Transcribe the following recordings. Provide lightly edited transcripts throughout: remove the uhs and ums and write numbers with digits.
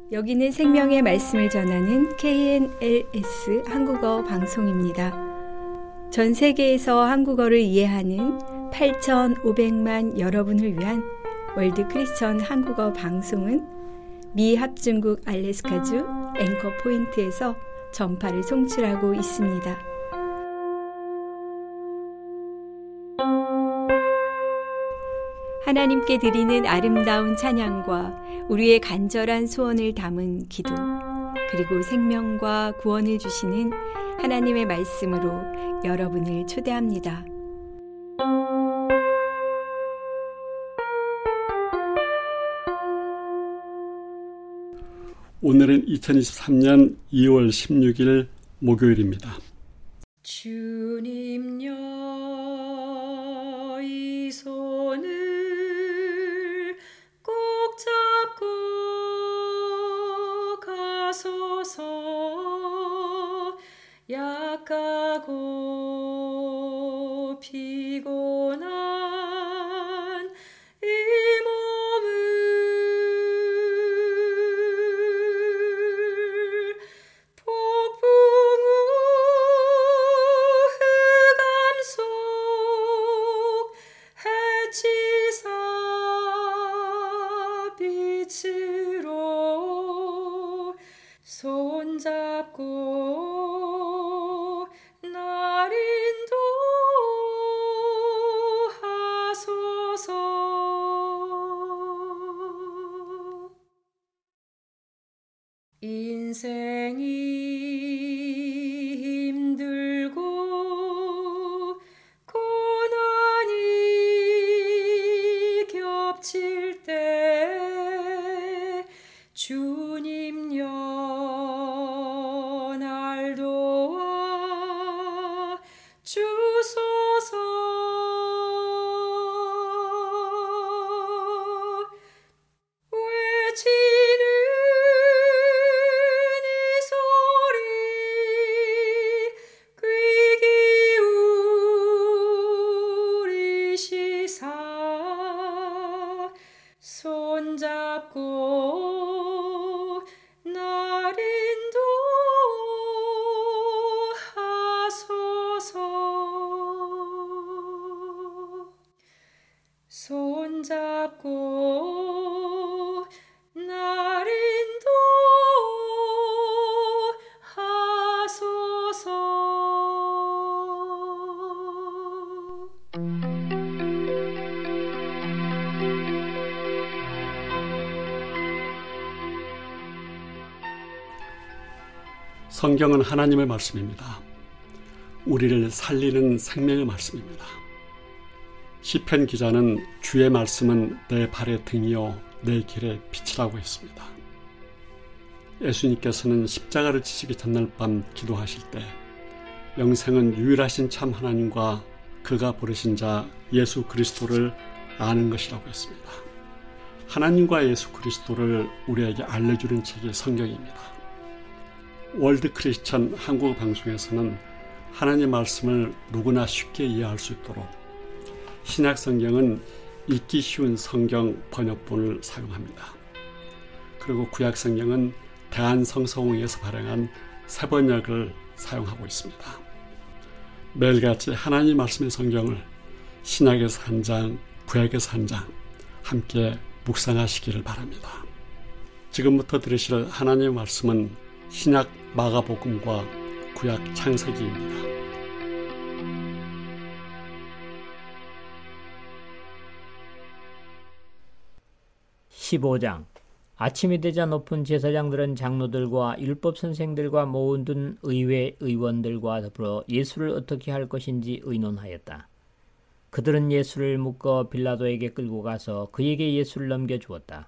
여기는 생명의 말씀을 전하는 KNLS 한국어 방송입니다. 전 세계에서 한국어를 이해하는 8,500만 여러분을 위한 월드 크리스천 한국어 방송은 미 합중국 알래스카주 앵커 포인트에서 전파를 송출하고 있습니다. 하나님께 드리는 아름다운 찬양과 우리의 간절한 소원을 담은 기도, 그리고 생명과 구원을 주시는 하나님의 말씀으로 여러분을 초대합니다. 오늘은 2023년 2월 16일 목요일입니다. 주님여 이 손을 꼭 잡고 가소서. 약하고 피곤한 이 몸을 폭풍우 흑암 속 해치사 빛으로 손잡고 날 인도하소서. 인생이 힘들고 고난이 겹칠 때 주님여 날 도와 주소서. 외치는 이 소리 귀 기울이시사 손잡고 날 인도하소서. 손잡고 날 인도하소서. 성경은 하나님의 말씀입니다. 우리를 살리는 생명의 말씀입니다. 시편 기자는 주의 말씀은 내 발의 등이요 내 길의 빛이라고 했습니다. 예수님께서는 십자가를 지시기 전날 밤 기도하실 때 영생은 유일하신 참 하나님과 그가 부르신 자 예수 그리스도를 아는 것이라고 했습니다. 하나님과 예수 그리스도를 우리에게 알려주는 책이 성경입니다. 월드 크리스천 한국어 방송에서는 하나님의 말씀을 누구나 쉽게 이해할 수 있도록 신약 성경은 읽기 쉬운 성경 번역본을 사용합니다. 그리고 구약 성경은 대한성서공회에서 발행한 새 번역을 사용하고 있습니다. 매일같이 하나님 말씀의 성경을 신약에서 한 장, 구약에서 한 장 함께 묵상하시기를 바랍니다. 지금부터 들으실 하나님의 말씀은 신약 마가복음과 구약 창세기입니다. 15장. 아침이 되자 높은 제사장들은 장로들과 율법 선생들과 모든 의회 의원들과 더불어 예수를 어떻게 할 것인지 의논하였다. 그들은 예수를 묶어 빌라도에게 끌고 가서 그에게 예수를 넘겨주었다.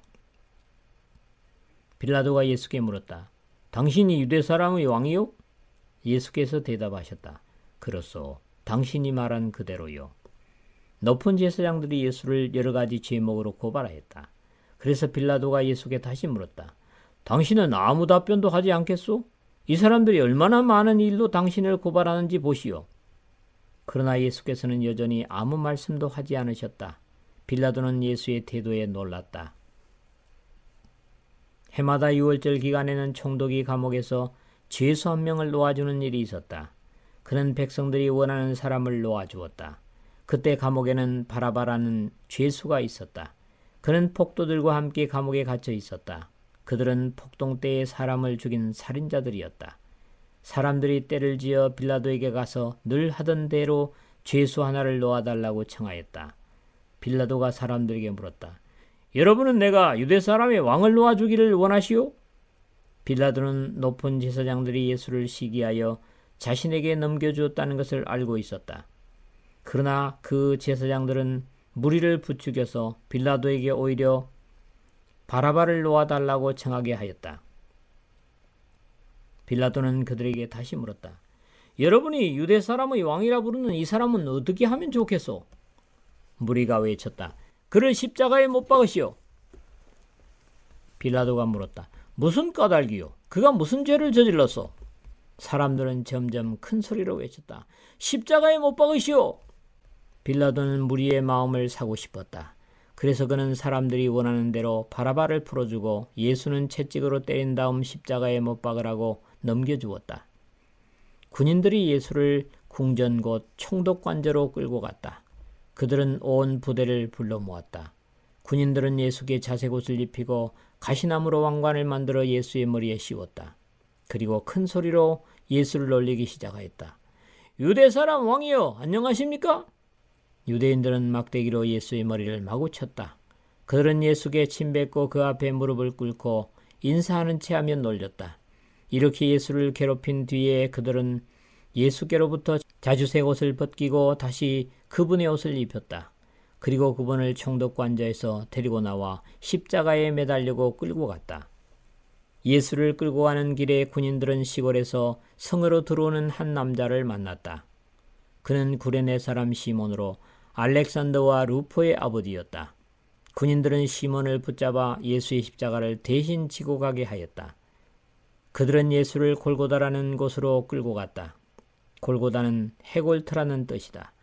빌라도가 예수께 물었다. 당신이 유대 사람의 왕이요? 예수께서 대답하셨다. 그렇소. 당신이 말한 그대로요. 높은 제사장들이 예수를 여러 가지 제목으로 고발하였다. 그래서 빌라도가 예수께 다시 물었다. 당신은 아무 답변도 하지 않겠소? 이 사람들이 얼마나 많은 일로 당신을 고발하는지 보시오. 그러나 예수께서는 여전히 아무 말씀도 하지 않으셨다. 빌라도는 예수의 태도에 놀랐다. 해마다 6월절 기간에는 총독이 감옥에서 죄수 한 명을 놓아주는 일이 있었다. 그는 백성들이 원하는 사람을 놓아주었다. 그때 감옥에는 바라바라는 죄수가 있었다. 그는 폭도들과 함께 감옥에 갇혀 있었다. 그들은 폭동 때에 사람을 죽인 살인자들이었다. 사람들이 때를 지어 빌라도에게 가서 늘 하던 대로 죄수 하나를 놓아달라고 청하였다. 빌라도가 사람들에게 물었다. 여러분은 내가 유대 사람의 왕을 놓아주기를 원하시오? 빌라도는 높은 제사장들이 예수를 시기하여 자신에게 넘겨주었다는 것을 알고 있었다. 그러나 그 제사장들은 무리를 부추겨서 빌라도에게 오히려 바라바를 놓아달라고 청하게 하였다. 빌라도는 그들에게 다시 물었다. 여러분이 유대 사람의 왕이라 부르는 이 사람은 어떻게 하면 좋겠소? 무리가 외쳤다. 그를 십자가에 못 박으시오. 빌라도가 물었다. 무슨 까닭이요? 그가 무슨 죄를 저질렀소? 사람들은 점점 큰 소리로 외쳤다. 십자가에 못 박으시오. 빌라도는 무리의 마음을 사고 싶었다. 그래서 그는 사람들이 원하는 대로 바라바를 풀어주고 예수는 채찍으로 때린 다음 십자가에 못 박으라고 넘겨주었다. 군인들이 예수를 궁전 곧 총독관저로 끌고 갔다. 그들은 온 부대를 불러 모았다. 군인들은 예수께 자색옷을 입히고 가시나무로 왕관을 만들어 예수의 머리에 씌웠다. 그리고 큰 소리로 예수를 놀리기 시작하였다. 유대 사람 왕이여, 안녕하십니까? 유대인들은 막대기로 예수의 머리를 마구 쳤다. 그들은 예수께 침뱉고 그 앞에 무릎을 꿇고 인사하는 채 하며 놀렸다. 이렇게 예수를 괴롭힌 뒤에 그들은 예수께로부터 자주색 옷을 벗기고 다시 그분의 옷을 입혔다. 그리고 그분을 총독관저에서 데리고 나와 십자가에 매달려고 끌고 갔다. 예수를 끌고 가는 길에 군인들은 시골에서 성으로 들어오는 한 남자를 만났다. 그는 구레네 사람 시몬으로 알렉산더와 루포의 아버지였다. 군인들은 시몬을 붙잡아 예수의 십자가를 대신 지고 가게 하였다. 그들은 예수를 골고다라는 곳으로 끌고 갔다. 골고다는 해골터라는 뜻이다.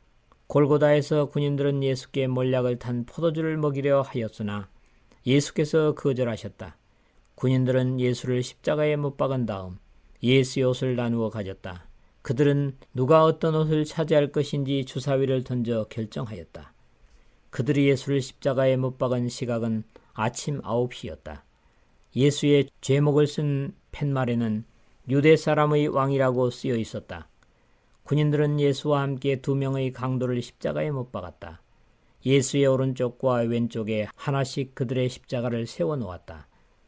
골고다에서 군인들은 예수께 몰약을 탄 포도주를 먹이려 하였으나 예수께서 거절하셨다. 군인들은 예수를 십자가에 못 박은 다음 예수의 옷을 나누어 가졌다. 그들은 누가 어떤 옷을 차지할 것인지 주사위를 던져 결정하였다. 그들이 예수를 십자가에 못 박은 시각은 아침 9시였다. 예수의 죄목을 쓴 팻말에는 유대 사람의 왕이라고 쓰여 있었다. 군인들은 예수와 함께 2명의 강도를 십자가에 못 박았다. 예수의 오른쪽과 왼쪽에 하나씩 그들의 십자가를 세워놓았다.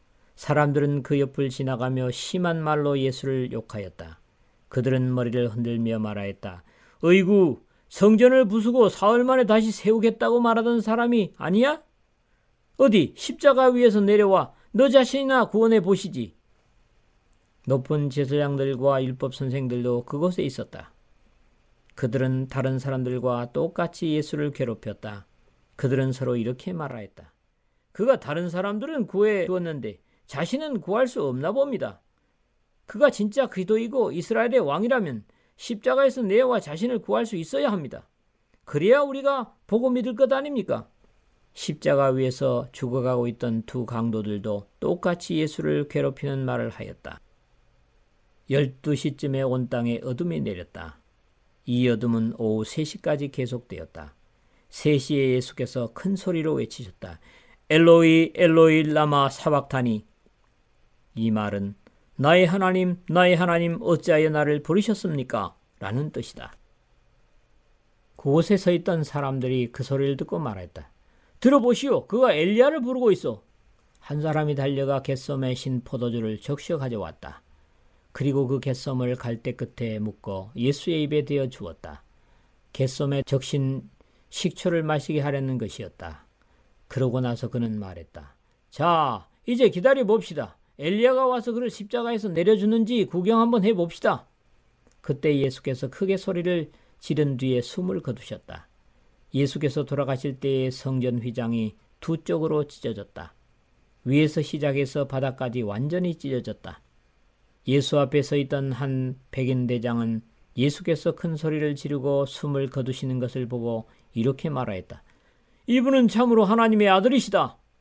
사람들은 그 옆을 지나가며 심한 말로 예수를 욕하였다. 그들은 머리를 흔들며 말하였다. 어이구, 성전을 부수고 사흘 만에 다시 세우겠다고 말하던 사람이 아니야? 어디 십자가 위에서 내려와 너 자신이나 구원해 보시지. 높은 제사장들과 율법 선생들도 그곳에 있었다. 그들은 다른 사람들과 똑같이 예수를 괴롭혔다. 그들은 서로 이렇게 말하였다. 그가 다른 사람들은 구해 주었는데 자신은 구할 수 없나 봅니다. 그가 진짜 그리스도이고 이스라엘의 왕이라면 십자가에서 내와 자신을 구할 수 있어야 합니다. 그래야 우리가 보고 믿을 것 아닙니까? 십자가 위에서 죽어가고 있던 2 강도들도 똑같이 예수를 괴롭히는 말을 하였다. 12시쯤에 온 땅에 어둠이 내렸다. 이 어둠은 오후 3시까지 계속되었다. 3시에 예수께서 큰 소리로 외치셨다. 엘로이 엘로이 라마 사박타니. 이 말은 나의 하나님 어찌하여 나를 부르셨습니까? 라는 뜻이다. 그곳에 서 있던 사람들이 그 소리를 듣고 말했다. 들어보시오. 그가 엘리야를 부르고 있어. 한 사람이 달려가 갯섬에 신 포도주를 적셔 가져왔다. 그리고 그 갯섬을 갈대 끝에 묶어 예수의 입에 대어 주었다. 갯섬에 적신 식초를 마시게 하려는 것이었다. 그러고 나서 그는 말했다. 자, 이제 기다려 봅시다. 엘리야가 와서 그를 십자가에서 내려주는지 구경 한번 해봅시다. 그때 예수께서 크게 소리를 지른 뒤에 숨을 거두셨다. 예수께서 돌아가실 때의 성전 휘장이 2 쪽으로 찢어졌다. 위에서 시작해서 바닥까지 완전히 찢어졌다. 예수 앞에 서 있던 한 백인 대장은 예수께서 큰 소리를 지르고 숨을 거두시는 것을 보고 이렇게 말하였다. 이분은 참으로 하나님의 아들이시다.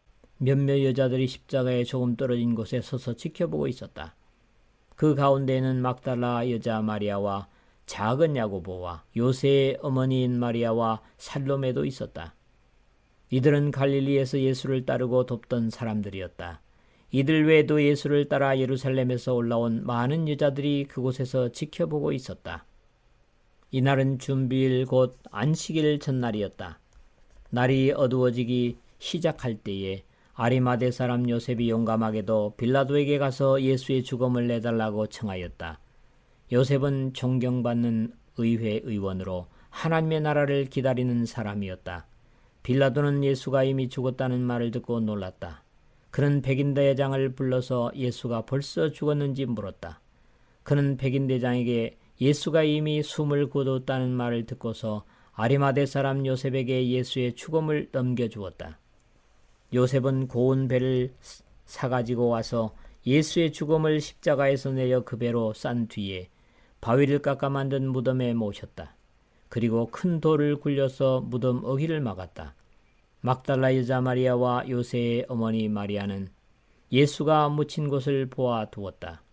몇몇 여자들이 십자가에 조금 떨어진 곳에 서서 지켜보고 있었다. 그 가운데에는 막달라 여자 마리아와 작은 야고보와 요새의 어머니인 마리아와 살로메도 있었다. 이들은 갈릴리에서 예수를 따르고 돕던 사람들이었다. 이들 외에도 예수를 따라 예루살렘에서 올라온 많은 여자들이 그곳에서 지켜보고 있었다. 이날은 준비일 곧 안식일 전날이었다. 날이 어두워지기 시작할 때에 아리마대 사람 요셉이 용감하게도 빌라도에게 가서 예수의 죽음을 내달라고 청하였다. 요셉은 존경받는 의회 의원으로 하나님의 나라를 기다리는 사람이었다. 빌라도는 예수가 이미 죽었다는 말을 듣고 놀랐다. 그는 백인대장을 불러서 예수가 벌써 죽었는지 물었다. 그는 백인대장에게 예수가 이미 숨을 거뒀다는 말을 듣고서 아리마대 사람 요셉에게 예수의 죽음을 넘겨주었다. 요셉은 고운 배를 사가지고 와서 예수의 죽음을 십자가에서 내려 그 배로 싼 뒤에 바위를 깎아 만든 무덤에 모셨다. 그리고 큰 돌을 굴려서 무덤 어귀를 막았다. 막달라 여자 마리아와 요새의 어머니 마리아는 예수가 묻힌 곳을 보아 두었다.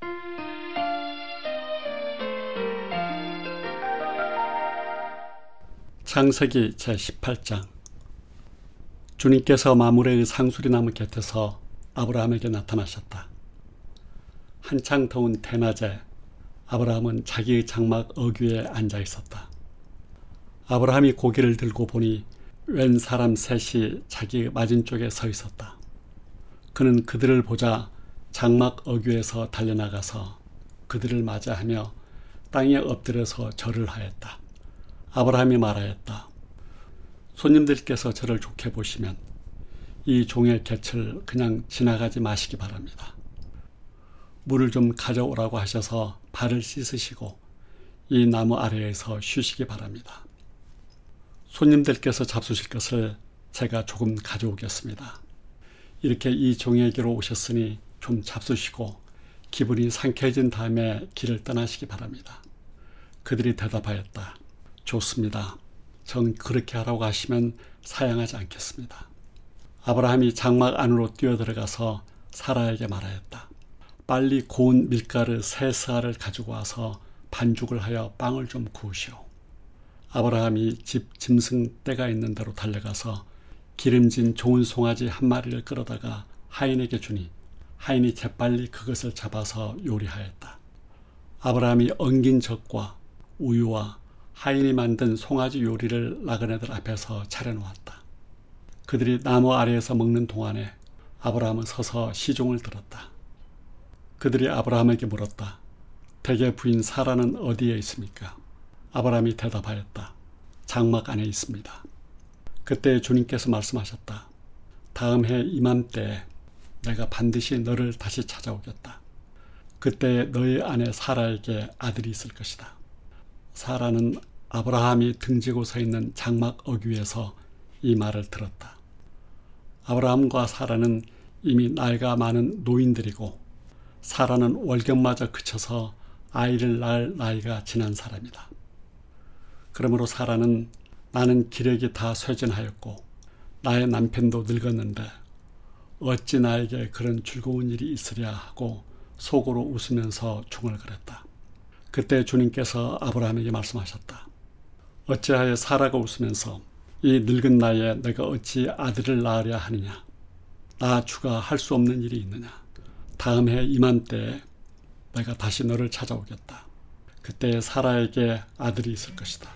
창세기 제18장. 주님께서 마므레의 상수리나무 곁에서 아브라함에게 나타나셨다. 한창 더운 대낮에 아브라함은 자기의 장막 어귀에 앉아 있었다. 아브라함이 고개를 들고 보니 웬 사람 셋이 자기 맞은쪽에 서 있었다. 그는 그들을 보자 장막 어귀에서 달려나가서 그들을 맞이하며 땅에 엎드려서 절을 하였다. 아브라함이 말하였다. 손님들께서 저를 좋게 보시면 이 종의 곁을 그냥 지나가지 마시기 바랍니다. 물을 좀 가져오라고 하셔서 발을 씻으시고 이 나무 아래에서 쉬시기 바랍니다. 손님들께서 잡수실 것을 제가 조금 가져오겠습니다. 이렇게 이 종에게로 오셨으니 좀 잡수시고 기분이 상쾌해진 다음에 길을 떠나시기 바랍니다. 그들이 대답하였다. 좋습니다. 정 그렇게 하라고 하시면 사양하지 않겠습니다. 아브라함이 장막 안으로 뛰어들어가서 사라에게 말하였다. 빨리 고운 밀가루 3스아를 가지고 와서 반죽을 하여 빵을 좀 구우시오. 아브라함이 집 짐승떼가 있는 데로 달려가서 기름진 좋은 송아지 한 마리를 끌어다가 하인에게 주니 하인이 재빨리 그것을 잡아서 요리하였다. 아브라함이 엉긴 젖과 우유와 하인이 만든 송아지 요리를 나그네들 앞에서 차려놓았다. 그들이 나무 아래에서 먹는 동안에 아브라함은 서서 시종을 들었다. 그들이 아브라함에게 물었다. 대개 부인 사라는 어디에 있습니까? 아브라함이 대답하였다. 장막 안에 있습니다. 그때 주님께서 말씀하셨다. 다음 해 이맘때에 내가 반드시 너를 다시 찾아오겠다. 그때 너의 아내 사라에게 아들이 있을 것이다. 사라는 아브라함이 등지고 서 있는 장막 어귀에서 이 말을 들었다. 아브라함과 사라는 이미 나이가 많은 노인들이고 사라는 월경마저 그쳐서 아이를 낳을 나이가 지난 사람이다. 그러므로 사라는 나는 기력이 다 쇠진하였고 나의 남편도 늙었는데 어찌 나에게 그런 즐거운 일이 있으랴 하고 속으로 웃으면서 중얼거렸다. 그때 주님께서 아브라함에게 말씀하셨다. 어찌하여 사라가 웃으면서 이 늙은 나이에 내가 어찌 아들을 낳으랴 하느냐. 나 주가 할 수 없는 일이 있느냐. 다음 해 이맘때에 내가 다시 너를 찾아오겠다. 그때 사라에게 아들이 있을 것이다.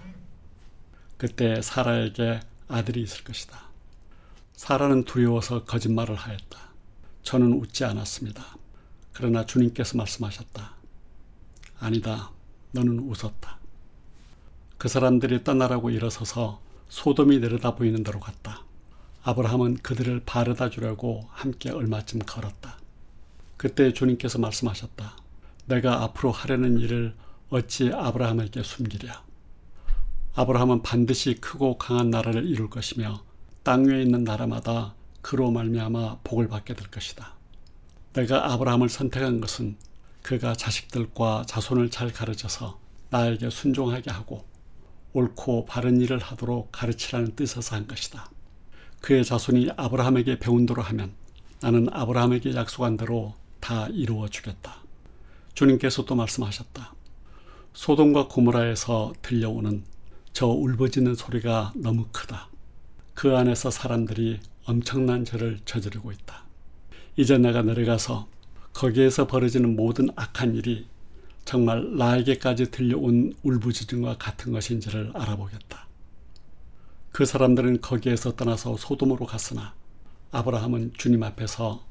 그때 사라에게 아들이 있을 것이다. 사라는 두려워서 거짓말을 하였다. 저는 웃지 않았습니다. 그러나 주님께서 말씀하셨다. 아니다. 너는 웃었다. 그 사람들이 떠나라고 일어서서 소돔이 내려다 보이는 데로 갔다. 아브라함은 그들을 바르다 주려고 함께 얼마쯤 걸었다. 그때 주님께서 말씀하셨다. 내가 앞으로 하려는 일을 어찌 아브라함에게 숨기랴. 아브라함은 반드시 크고 강한 나라를 이룰 것이며 땅 위에 있는 나라마다 그로 말미암아 복을 받게 될 것이다. 내가 아브라함을 선택한 것은 그가 자식들과 자손을 잘 가르쳐서 나에게 순종하게 하고 옳고 바른 일을 하도록 가르치라는 뜻에서 한 것이다. 그의 자손이 아브라함에게 배운 대로 하면 나는 아브라함에게 약속한 대로 다 이루어 주겠다. 주님께서 또 말씀하셨다. 소돔과 고모라에서 들려오는 저 울부짖는 소리가 너무 크다. 그 안에서 사람들이 엄청난 죄를 저지르고 있다. 이제 내가 내려가서 거기에서 벌어지는 모든 악한 일이 정말 나에게까지 들려온 울부짖음과 같은 것인지를 알아보겠다. 그 사람들은 거기에서 떠나서 소돔으로 갔으나 아브라함은 주님 앞에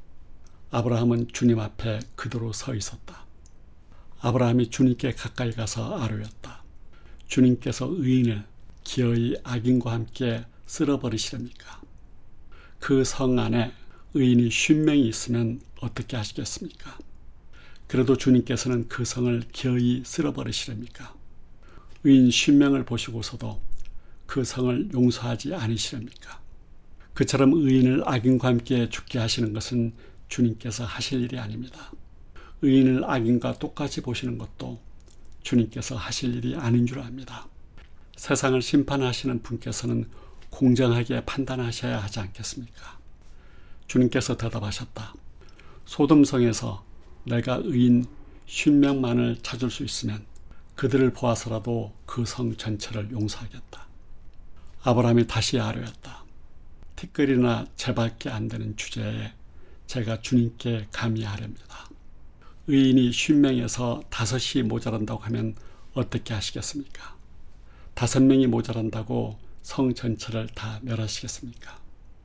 그대로 서 있었다. 아브라함이 주님께 가까이 가서 아뢰었다. 주님께서 의인을 기어이 악인과 함께 쓸어버리시렵니까? 그 성 안에 의인이 50명이 있으면 어떻게 하시겠습니까? 그래도 주님께서는 그 성을 기어이 쓸어버리시렵니까? 의인 50명을 보시고서도 그 성을 용서하지 않으시렵니까? 그처럼 의인을 악인과 함께 죽게 하시는 것은 주님께서 하실 일이 아닙니다. 의인을 악인과 똑같이 보시는 것도 주님께서 하실 일이 아닌 줄 압니다. 세상을 심판하시는 분께서는 공정하게 판단하셔야 하지 않겠습니까? 주님께서 대답하셨다. 소돔성에서 내가 의인 50명만을 찾을 수 있으면 그들을 보아서라도 그 성 전체를 용서하겠다. 아브라함이 다시 아뢰었다. 티끌이나 재밖에 안 되는 주제에 제가 주님께 감히 아뢰입니다. 의인이 50명에서 5이 모자란다고 하면 어떻게 하시겠습니까? 5명이 모자란다고 성 전체를 다 멸하시겠습니까?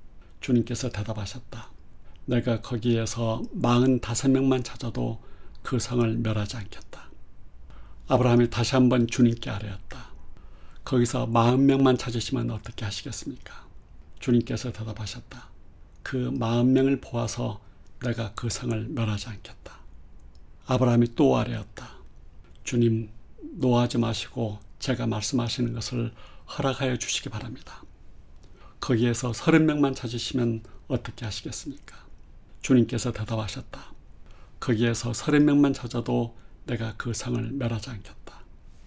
주님께서 대답하셨다. 내가 거기에서 45명만 찾아도 그 성을 멸하지 않겠다. 아브라함이 다시 한번 주님께 아뢰었다. 거기서 40명만 찾으시면 어떻게 하시겠습니까? 주님께서 대답하셨다. 그 40명을 보아서 내가 그 성을 멸하지 않겠다. 아브라함이 또 아뢰었다. 주님, 노하지 마시고 제가 말씀하시는 것을 허락하여 주시기 바랍니다. 거기에서 30명만 찾으시면 어떻게 하시겠습니까? 주님께서 대답하셨다. 거기에서 30명만 찾아도 내가 그 성을 멸하지 않겠다.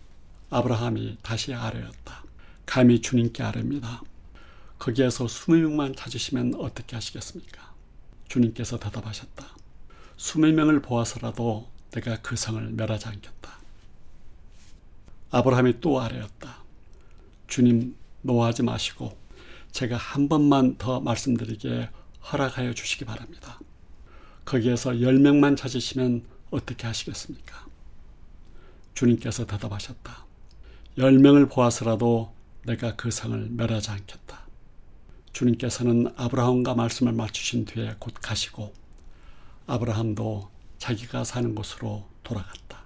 아브라함이 다시 아뢰었다. 감히 주님께 아뢰입니다. 거기에서 20명만 찾으시면 어떻게 하시겠습니까? 주님께서 대답하셨다. 20명을 보아서라도 내가 그 성을 멸하지 않겠다. 아브라함이 또 아뢰었다. 주님, 노하지 마시고 제가 한 번만 더 말씀드리게 허락하여 주시기 바랍니다. 거기에서 10명만 찾으시면 어떻게 하시겠습니까? 주님께서 대답하셨다. 10명을 보아서라도 내가 그 성을 멸하지 않겠다. 주님께서는 아브라함과 말씀을 맞추신 뒤에 곧 가시고 아브라함도 자기가 사는 곳으로 돌아갔다.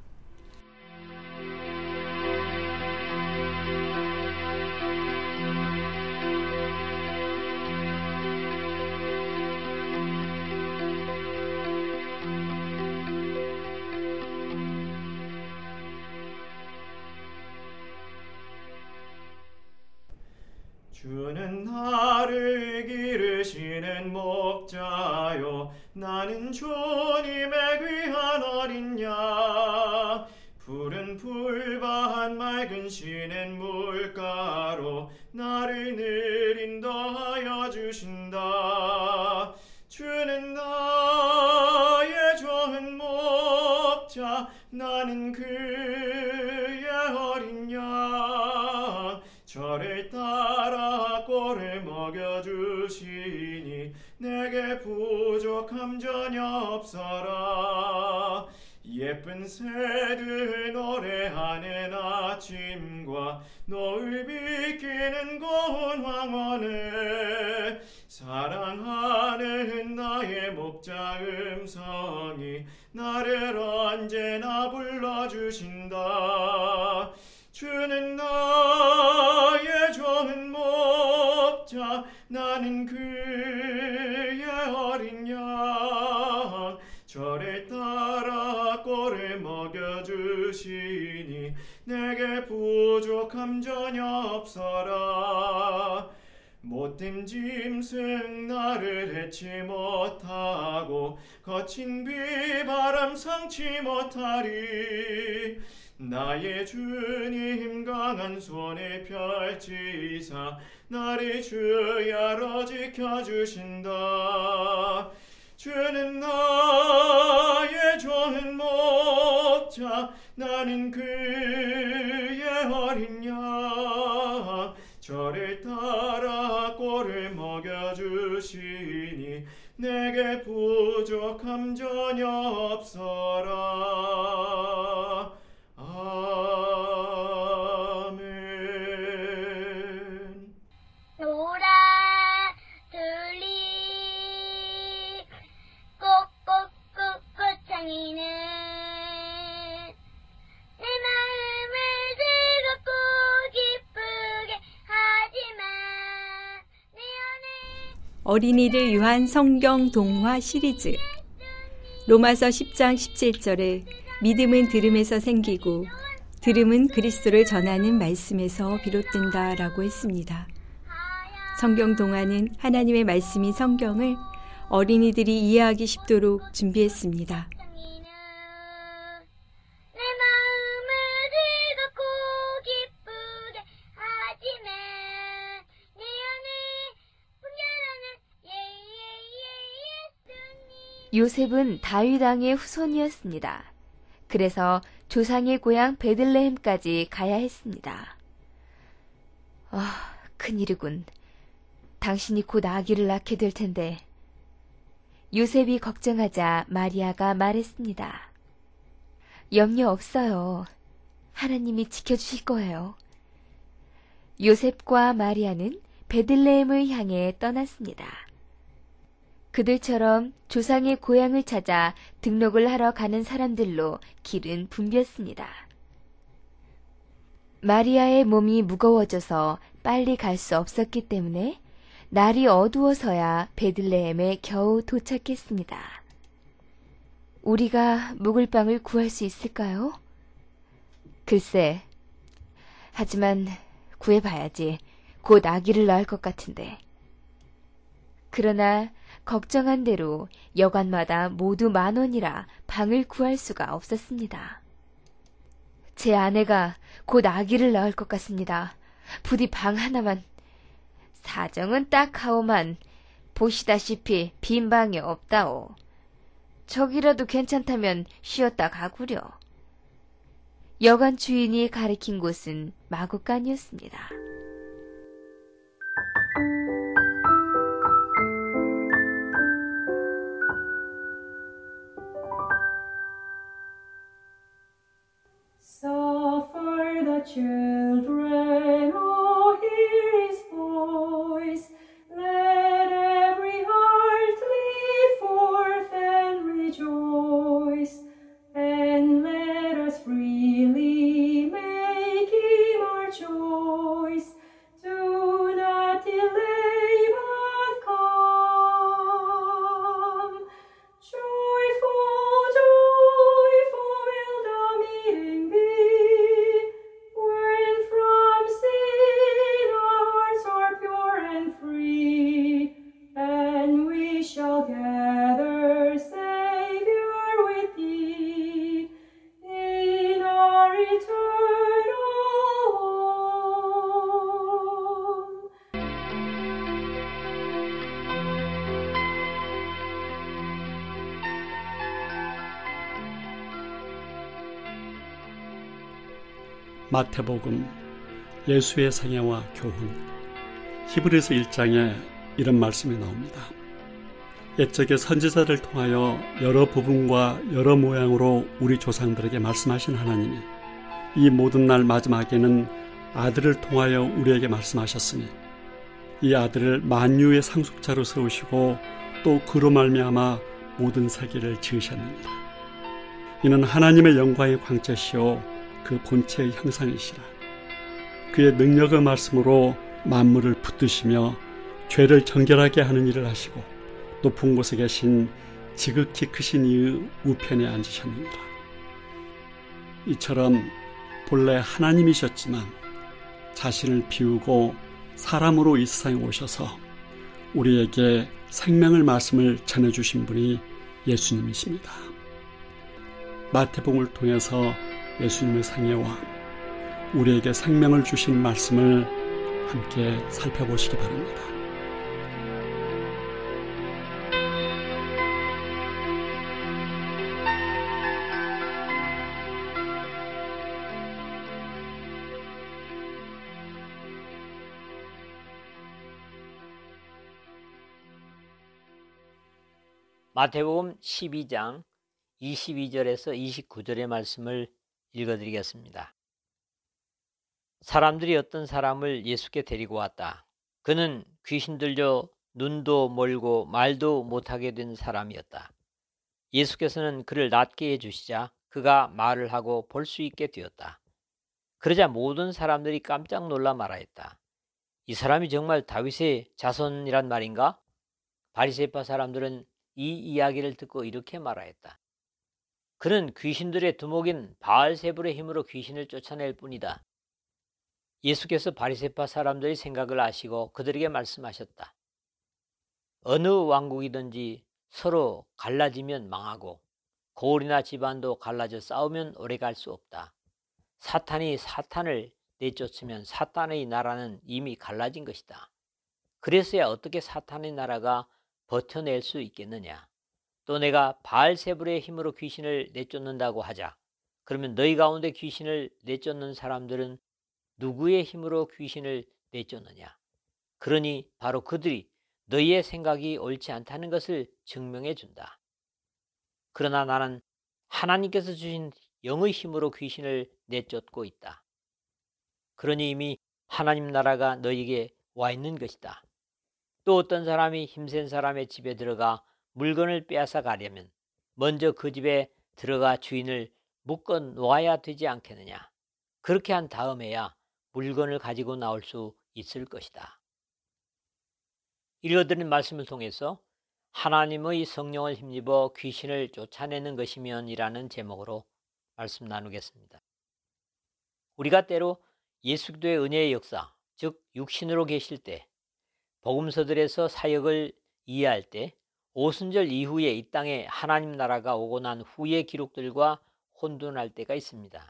주는 나를 기르시는 목자요 나는 주님의 귀한 어린 양 푸른 풀밭 맑은 쉬는 물가로 나를 늘 인도하여 주신다. 주는 나의 좋은 목자 나는 그의 어린 양 저를 따라 꼴을 먹여주시니 내게 부족함 전혀 없어라. 예쁜 새들 노래하는 아침과 노을 비키는 고운 황혼을 사랑하는 나의 목자 음성이 나를 언제나 불러주신다. 주는 나의 좋은 목자 나는 그의 어린 양 저를 따라 꼴을 먹여주시니 내게 부족함 전혀 없어라. 못된 짐승 나를 해치 못하고 거친 비바람 상치 못하리. 나의 주님 강한 손에 펼치사 나를 주야로 지켜주신다. 주는 나의 좋은 목자, 나는 그의 어린 양. 저를 따라 꼴을 먹여주시니 내게 부족함 전혀 없어라. 아멘. 노라 둘리 꽃꽃꽃꽃창이는 내 마음을 즐겁고 기쁘게 하지만 내 안에 어린이를 위한 성경 동화 시리즈 로마서 10장 17절에 믿음은 들음에서 생기고 들음은 그리스도를 전하는 말씀에서 비롯된다 라고 했습니다. 성경 동화는 하나님의 말씀인 성경을 어린이들이 이해하기 쉽도록 준비했습니다. 내 마음을 즐겁고 기쁘게 하지만 내 안에 풍겨나는 예수님. 요셉은 다윗 왕의 후손이었습니다. 그래서 조상의 고향 베들레헴까지 가야 했습니다. 큰일이군. 당신이 곧 아기를 낳게 될 텐데. 요셉이 걱정하자 마리아가 말했습니다. 염려 없어요. 하나님이 지켜주실 거예요. 요셉과 마리아는 베들레헴을 향해 떠났습니다. 그들처럼 조상의 고향을 찾아 등록을 하러 가는 사람들로 길은 붐볐습니다. 마리아의 몸이 무거워져서 빨리 갈 수 없었기 때문에 날이 어두워서야 베들레헴에 겨우 도착했습니다. 우리가 묵을 방을 구할 수 있을까요? 글쎄, 하지만 구해봐야지. 곧 아기를 낳을 것 같은데. 그러나 걱정한 대로 여관마다 모두 10,000원이라 방을 구할 수가 없었습니다. 제 아내가 곧 아기를 낳을 것 같습니다. 부디 방 하나만. 사정은 딱 하오만 보시다시피 빈 방이 없다오. 저기라도 괜찮다면 쉬었다 가구려. 여관 주인이 가리킨 곳은 마구간이었습니다. Suffer the children, oh, hear his voice. Let every heart leap forth and rejoice. And let us freely make him our choice. Do not delay, but come. Joyful, joyful will the meeting be, when from sin our hearts are pure and free, and we shall gather, Savior, with thee, in our eternal home. 마태복음 예수의 생애와 교훈 히브리서 1장에 이런 말씀이 나옵니다. 옛적에 선지자를 통하여 여러 부분과 여러 모양으로 우리 조상들에게 말씀하신 하나님이 이 모든 날 마지막에는 아들을 통하여 우리에게 말씀하셨으니 이 아들을 만유의 상속자로 세우시고 또 그로 말미암아 모든 세계를 지으셨느니라. 이는 하나님의 영광의 광채시요 그 본체의 형상이시라. 그의 능력의 말씀으로 만물을 붙드시며 죄를 정결하게 하는 일을 하시고 높은 곳에 계신 지극히 크신 이의 우편에 앉으셨느니라. 이처럼 본래 하나님이셨지만 자신을 비우고 사람으로 이 세상에 오셔서 우리에게 생명의 말씀을 전해주신 분이 예수님이십니다. 마태복음을 통해서 예수님의 생애와 우리에게 생명을 주신 말씀을 함께 살펴보시기 바랍니다. 마태복음 12장 22절에서 29절의 말씀을 읽어드리겠습니다. 사람들이 어떤 사람을 예수께 데리고 왔다. 그는 귀신 들려 눈도 멀고 말도 못하게 된 사람이었다. 예수께서는 그를 낫게 해주시자 그가 말을 하고 볼 수 있게 되었다. 그러자 모든 사람들이 깜짝 놀라 말하였다. 이 사람이 정말 다윗의 자손이란 말인가? 바리새파 사람들은 이 이야기를 듣고 이렇게 말하였다. 그는 귀신들의 두목인 바알세불의 힘으로 귀신을 쫓아낼 뿐이다. 예수께서 바리새파 사람들의 생각을 아시고 그들에게 말씀하셨다. 어느 왕국이든지 서로 갈라지면 망하고 고을이나 집안도 갈라져 싸우면 오래갈 수 없다. 사탄이 사탄을 내쫓으면 사탄의 나라는 이미 갈라진 것이다. 그래서야 어떻게 사탄의 나라가 버텨낼 수 있겠느냐. 또 내가 바알세불의 힘으로 귀신을 내쫓는다고 하자. 그러면 너희 가운데 귀신을 내쫓는 사람들은 누구의 힘으로 귀신을 내쫓느냐. 그러니 바로 그들이 너희의 생각이 옳지 않다는 것을 증명해 준다. 그러나 나는 하나님께서 주신 영의 힘으로 귀신을 내쫓고 있다. 그러니 이미 하나님 나라가 너희에게 와 있는 것이다. 또 어떤 사람이 힘센 사람의 집에 들어가 물건을 빼앗아 가려면 먼저 그 집에 들어가 주인을 묶어 놓아야 되지 않겠느냐. 그렇게 한 다음에야 물건을 가지고 나올 수 있을 것이다. 읽어드린 말씀을 통해서 하나님의 성령을 힘입어 귀신을 쫓아내는 것이면이라는 제목으로 말씀 나누겠습니다. 우리가 때로 예수 그리스도의 은혜의 역사, 즉 육신으로 계실 때 복음서들에서 사역을 이해할 때 오순절 이후에 이 땅에 하나님 나라가 오고 난 후의 기록들과 혼돈할 때가 있습니다.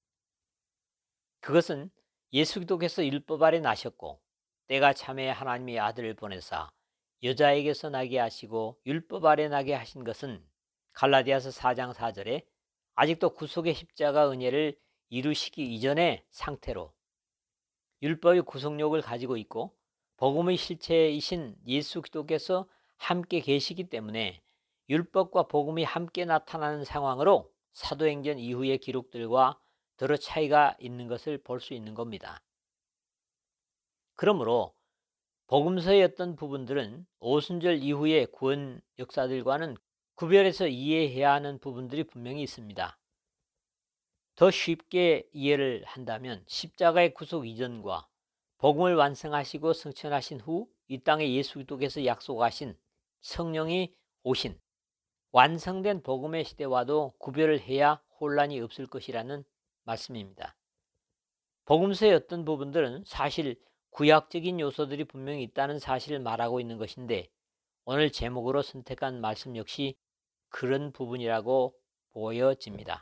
그것은 예수 그리스도께서 율법 아래 나셨고 때가 참에 하나님의 아들을 보내사 여자에게서 나게 하시고 율법 아래 나게 하신 것은 갈라디아서 4장 4절에 아직도 구속의 십자가 은혜를 이루시기 이전의 상태로 율법의 구속력을 가지고 있고 복음의 실체이신 예수 그리스도께서 함께 계시기 때문에 율법과 복음이 함께 나타나는 상황으로 사도행전 이후의 기록들과 더러 차이가 있는 것을 볼 수 있는 겁니다. 그러므로 복음서의 어떤 부분들은 오순절 이후의 구원 역사들과는 구별해서 이해해야 하는 부분들이 분명히 있습니다. 더 쉽게 이해를 한다면 십자가의 구속 이전과 복음을 완성하시고 승천하신 후 이 땅에 예수 그리스도께서 약속하신 성령이 오신 완성된 복음의 시대와도 구별을 해야 혼란이 없을 것이라는 말씀입니다. 복음서의 어떤 부분들은 사실 구약적인 요소들이 분명히 있다는 사실을 말하고 있는 것인데 오늘 제목으로 선택한 말씀 역시 그런 부분이라고 보여집니다.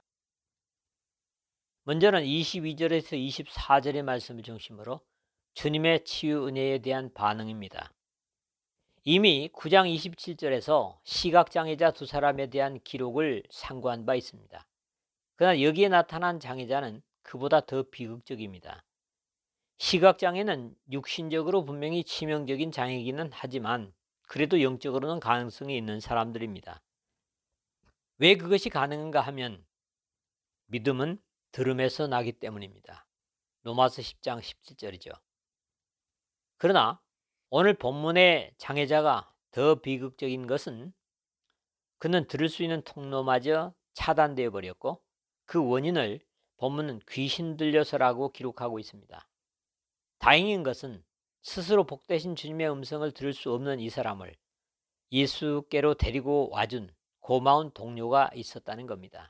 먼저는 22절에서 24절의 말씀을 중심으로 주님의 치유 은혜에 대한 반응입니다. 이미 9장 27절에서 시각장애자 두 사람에 대한 기록을 상고한 바 있습니다. 그러나 여기에 나타난 장애자는 그보다 더 비극적입니다. 시각장애는 육신적으로 분명히 치명적인 장애이기는 하지만 그래도 영적으로는 가능성이 있는 사람들입니다. 왜 그것이 가능한가 하면 믿음은 들음에서 나기 때문입니다. 로마서 10장 17절이죠. 그러나 오늘 본문의 장애자가 더 비극적인 것은 그는 들을 수 있는 통로마저 차단되어 버렸고 그 원인을 본문은 귀신 들려서라고 기록하고 있습니다. 다행인 것은 스스로 복되신 주님의 음성을 들을 수 없는 이 사람을 예수께로 데리고 와준 고마운 동료가 있었다는 겁니다.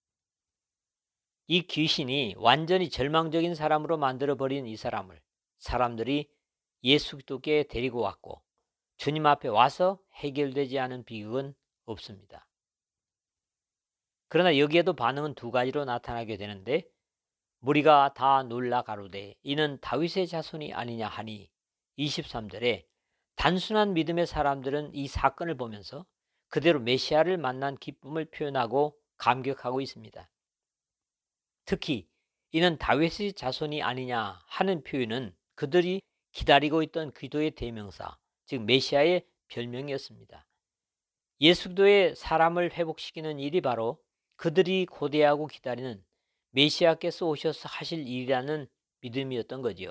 이 귀신이 완전히 절망적인 사람으로 만들어버린 이 사람을 사람들이 예수 그리스도께 데리고 왔고 주님 앞에 와서 해결되지 않은 비극은 없습니다. 그러나 여기에도 반응은 두 가지로 나타나게 되는데, 무리가 다 놀라 가로되 이는 다윗의 자손이 아니냐 하니 23절에 단순한 믿음의 사람들은 이 사건을 보면서 그대로 메시아를 만난 기쁨을 표현하고 감격하고 있습니다. 특히 이는 다윗의 자손이 아니냐 하는 표현은 그들이 기다리고 있던 기도의 대명사, 즉 메시아의 별명이었습니다. 예수도의 사람을 회복시키는 일이 바로 그들이 고대하고 기다리는 메시아께서 오셔서 하실 일이라는 믿음이었던 거지요.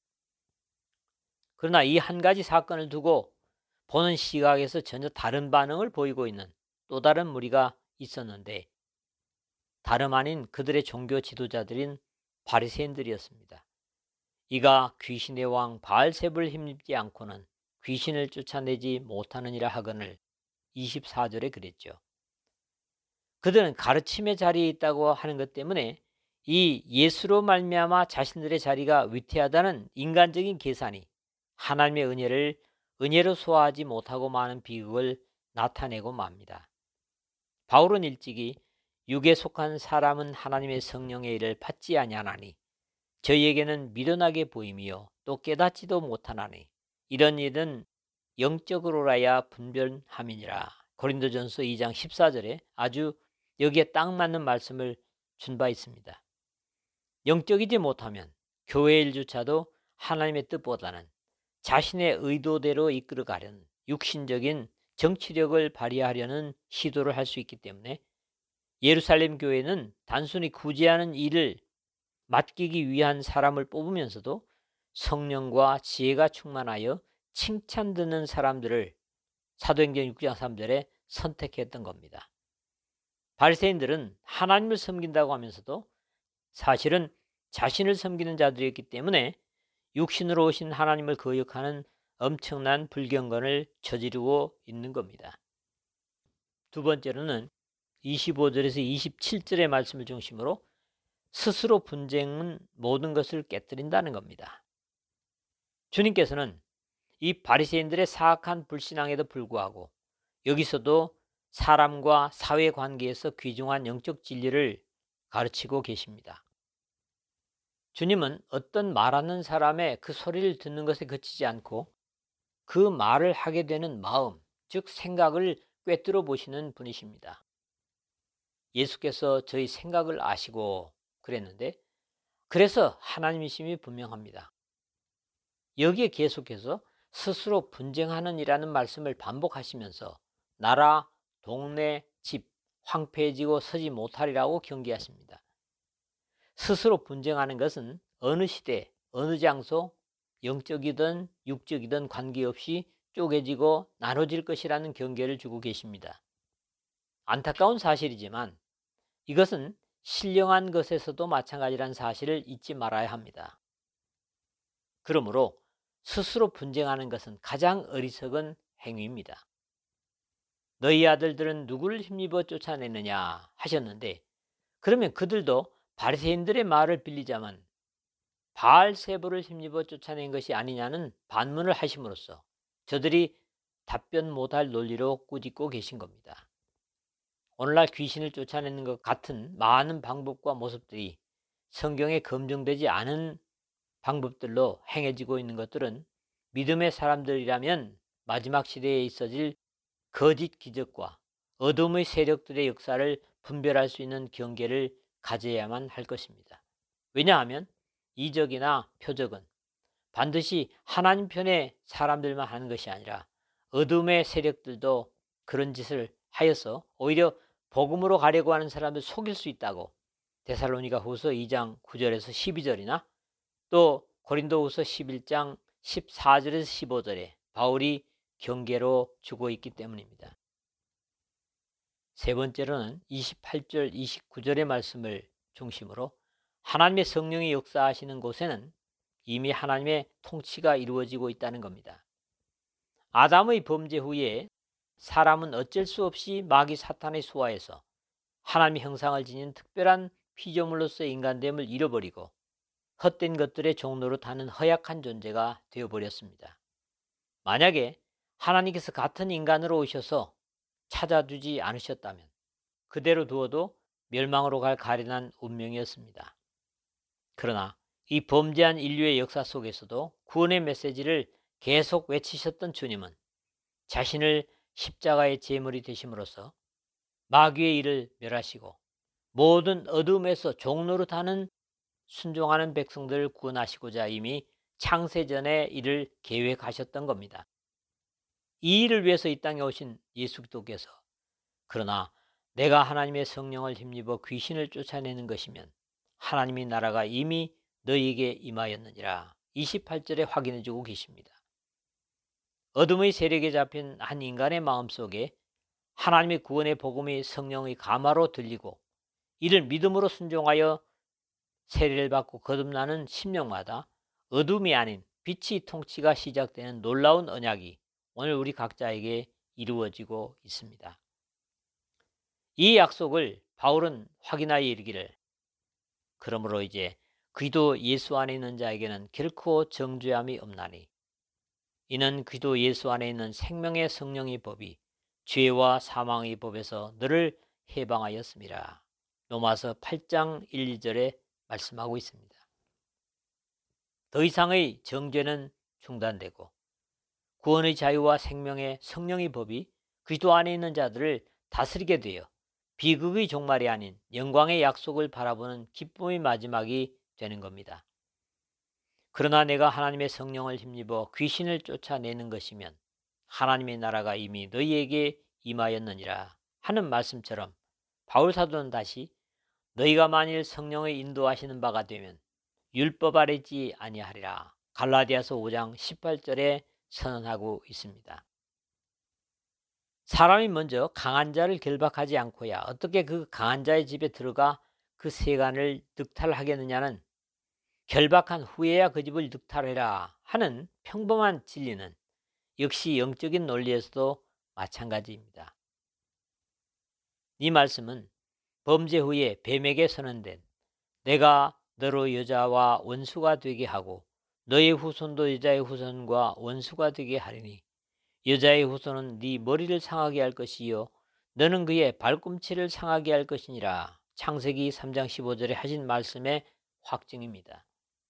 그러나 이 한 가지 사건을 두고 보는 시각에서 전혀 다른 반응을 보이고 있는 또 다른 무리가 있었는데, 다름 아닌 그들의 종교 지도자들인 바리새인들이었습니다. 이가 귀신의 왕 바알세불을 힘입지 않고는 귀신을 쫓아내지 못하느니라 하거늘 24절에 그랬죠. 그들은 가르침의 자리에 있다고 하는 것 때문에 이 예수로 말미암아 자신들의 자리가 위태하다는 인간적인 계산이 하나님의 은혜로 소화하지 못하고 마는 비극을 나타내고 맙니다. 바울은 일찍이 육에 속한 사람은 하나님의 성령의 일을 받지 아니하나니 저희에게는 미련하게 보임이요 또 깨닫지도 못하나니 이런 일은 영적으로라야 분별함이니라. 고린도전서 2장 14절에 아주 여기에 딱 맞는 말씀을 준 바 있습니다. 영적이지 못하면 교회 일조차도 하나님의 뜻보다는 자신의 의도대로 이끌어가려는 육신적인 정치력을 발휘하려는 시도를 할 수 있기 때문에 예루살렘 교회는 단순히 구제하는 일을 맡기기 위한 사람을 뽑으면서도 성령과 지혜가 충만하여 칭찬 듣는 사람들을 사도행전 6장 3절에 선택했던 겁니다. 바리새인들은 하나님을 섬긴다고 하면서도 사실은 자신을 섬기는 자들이었기 때문에 육신으로 오신 하나님을 거역하는 엄청난 불경건을 저지르고 있는 겁니다. 두 번째로는 25절에서 27절의 말씀을 중심으로 스스로 분쟁은 모든 것을 깨뜨린다는 겁니다. 주님께서는 이 바리새인들의 사악한 불신앙에도 불구하고 여기서도 사람과 사회 관계에서 귀중한 영적 진리를 가르치고 계십니다. 주님은 어떤 말하는 사람의 그 소리를 듣는 것에 그치지 않고 그 말을 하게 되는 마음, 즉 생각을 꿰뚫어 보시는 분이십니다. 예수께서 저희 생각을 아시고 그랬는데, 그래서 하나님이심이 분명합니다. 여기에 계속해서 스스로 분쟁하는 이라는 말씀을 반복하시면서 나라, 동네, 집 황폐해지고 서지 못하리라고 경계하십니다. 스스로 분쟁하는 것은 어느 시대, 어느 장소, 영적이든 육적이든 관계없이 쪼개지고 나눠질 것이라는 경계를 주고 계십니다. 안타까운 사실이지만 이것은 신령한 것에서도 마찬가지라는 사실을 잊지 말아야 합니다. 그러므로 스스로 분쟁하는 것은 가장 어리석은 행위입니다. 너희 아들들은 누구를 힘입어 쫓아내느냐 하셨는데, 그러면 그들도 바리새인들의 말을 빌리자면 바알세불을 힘입어 쫓아낸 것이 아니냐는 반문을 하심으로써 저들이 답변 못할 논리로 꾸짖고 계신 겁니다. 오늘날 귀신을 쫓아내는 것 같은 많은 방법과 모습들이 성경에 검증되지 않은 방법들로 행해지고 있는 것들은 믿음의 사람들이라면 마지막 시대에 있어질 거짓 기적과 어둠의 세력들의 역사를 분별할 수 있는 경계를 가져야만 할 것입니다. 왜냐하면 이적이나 표적은 반드시 하나님 편의 사람들만 하는 것이 아니라 어둠의 세력들도 그런 짓을 하여서 오히려 복음으로 가려고 하는 사람들 속일 수 있다고 데살로니가 후서 2장 9절에서 12절이나 또 고린도 후서 11장 14절에서 15절에 바울이 경계로 주고 있기 때문입니다. 세 번째로는 28절, 29절의 말씀을 중심으로 하나님의 성령이 역사하시는 곳에는 이미 하나님의 통치가 이루어지고 있다는 겁니다. 아담의 범죄 후에 사람은 어쩔 수 없이 마귀 사탄의 수하에서 하나님의 형상을 지닌 특별한 피조물로서의 인간됨을 잃어버리고 헛된 것들의 종로로 타는 허약한 존재가 되어버렸습니다. 만약에 하나님께서 같은 인간으로 오셔서 찾아주지 않으셨다면 그대로 두어도 멸망으로 갈 가련한 운명이었습니다. 그러나 이 범죄한 인류의 역사 속에서도 구원의 메시지를 계속 외치셨던 주님은 자신을 십자가의 제물이 되심으로써 마귀의 일을 멸하시고 모든 어둠에서 종노릇하는 순종하는 백성들을 구원하시고자 이미 창세전에 이를 계획하셨던 겁니다. 이 일을 위해서 이 땅에 오신 예수 그리스도께서 그러나 내가 하나님의 성령을 힘입어 귀신을 쫓아내는 것이면 하나님의 나라가 이미 너희에게 임하였느니라 28절에 확인해주고 계십니다. 어둠의 세력에 잡힌 한 인간의 마음속에 하나님의 구원의 복음이 성령의 가마로 들리고 이를 믿음으로 순종하여 세례를 받고 거듭나는 심령마다 어둠이 아닌 빛의 통치가 시작되는 놀라운 언약이 오늘 우리 각자에게 이루어지고 있습니다. 이 약속을 바울은 확인하여 이르기를 그러므로 이제 그리스도 예수 안에 있는 자에게는 결코 정죄함이 없나니 이는 그리스도 예수 안에 있는 생명의 성령의 법이 죄와 사망의 법에서 너를 해방하였음이라. 로마서 8장 1, 2절에 말씀하고 있습니다. 더 이상의 정죄는 중단되고 구원의 자유와 생명의 성령의 법이 그리스도 안에 있는 자들을 다스리게 되어 비극의 종말이 아닌 영광의 약속을 바라보는 기쁨의 마지막이 되는 겁니다. 그러나 내가 하나님의 성령을 힘입어 귀신을 쫓아내는 것이면 하나님의 나라가 이미 너희에게 임하였느니라 하는 말씀처럼 바울 사도는 다시 너희가 만일 성령의 인도하시는 바가 되면 율법 아래 있지 아니하리라 갈라디아서 5장 18절에 선언하고 있습니다. 사람이 먼저 강한 자를 결박하지 않고야 어떻게 그 강한 자의 집에 들어가 그 세간을 득탈하겠느냐는 결박한 후에야 그 집을 득탈해라 하는 평범한 진리는 역시 영적인 논리에서도 마찬가지입니다. 이 말씀은 범죄 후에 뱀에게 선언된 내가 너로 여자와 원수가 되게 하고 너의 후손도 여자의 후손과 원수가 되게 하리니 여자의 후손은 네 머리를 상하게 할 것이요 너는 그의 발꿈치를 상하게 할 것이니라. 창세기 3장 15절에 하신 말씀의 확증입니다.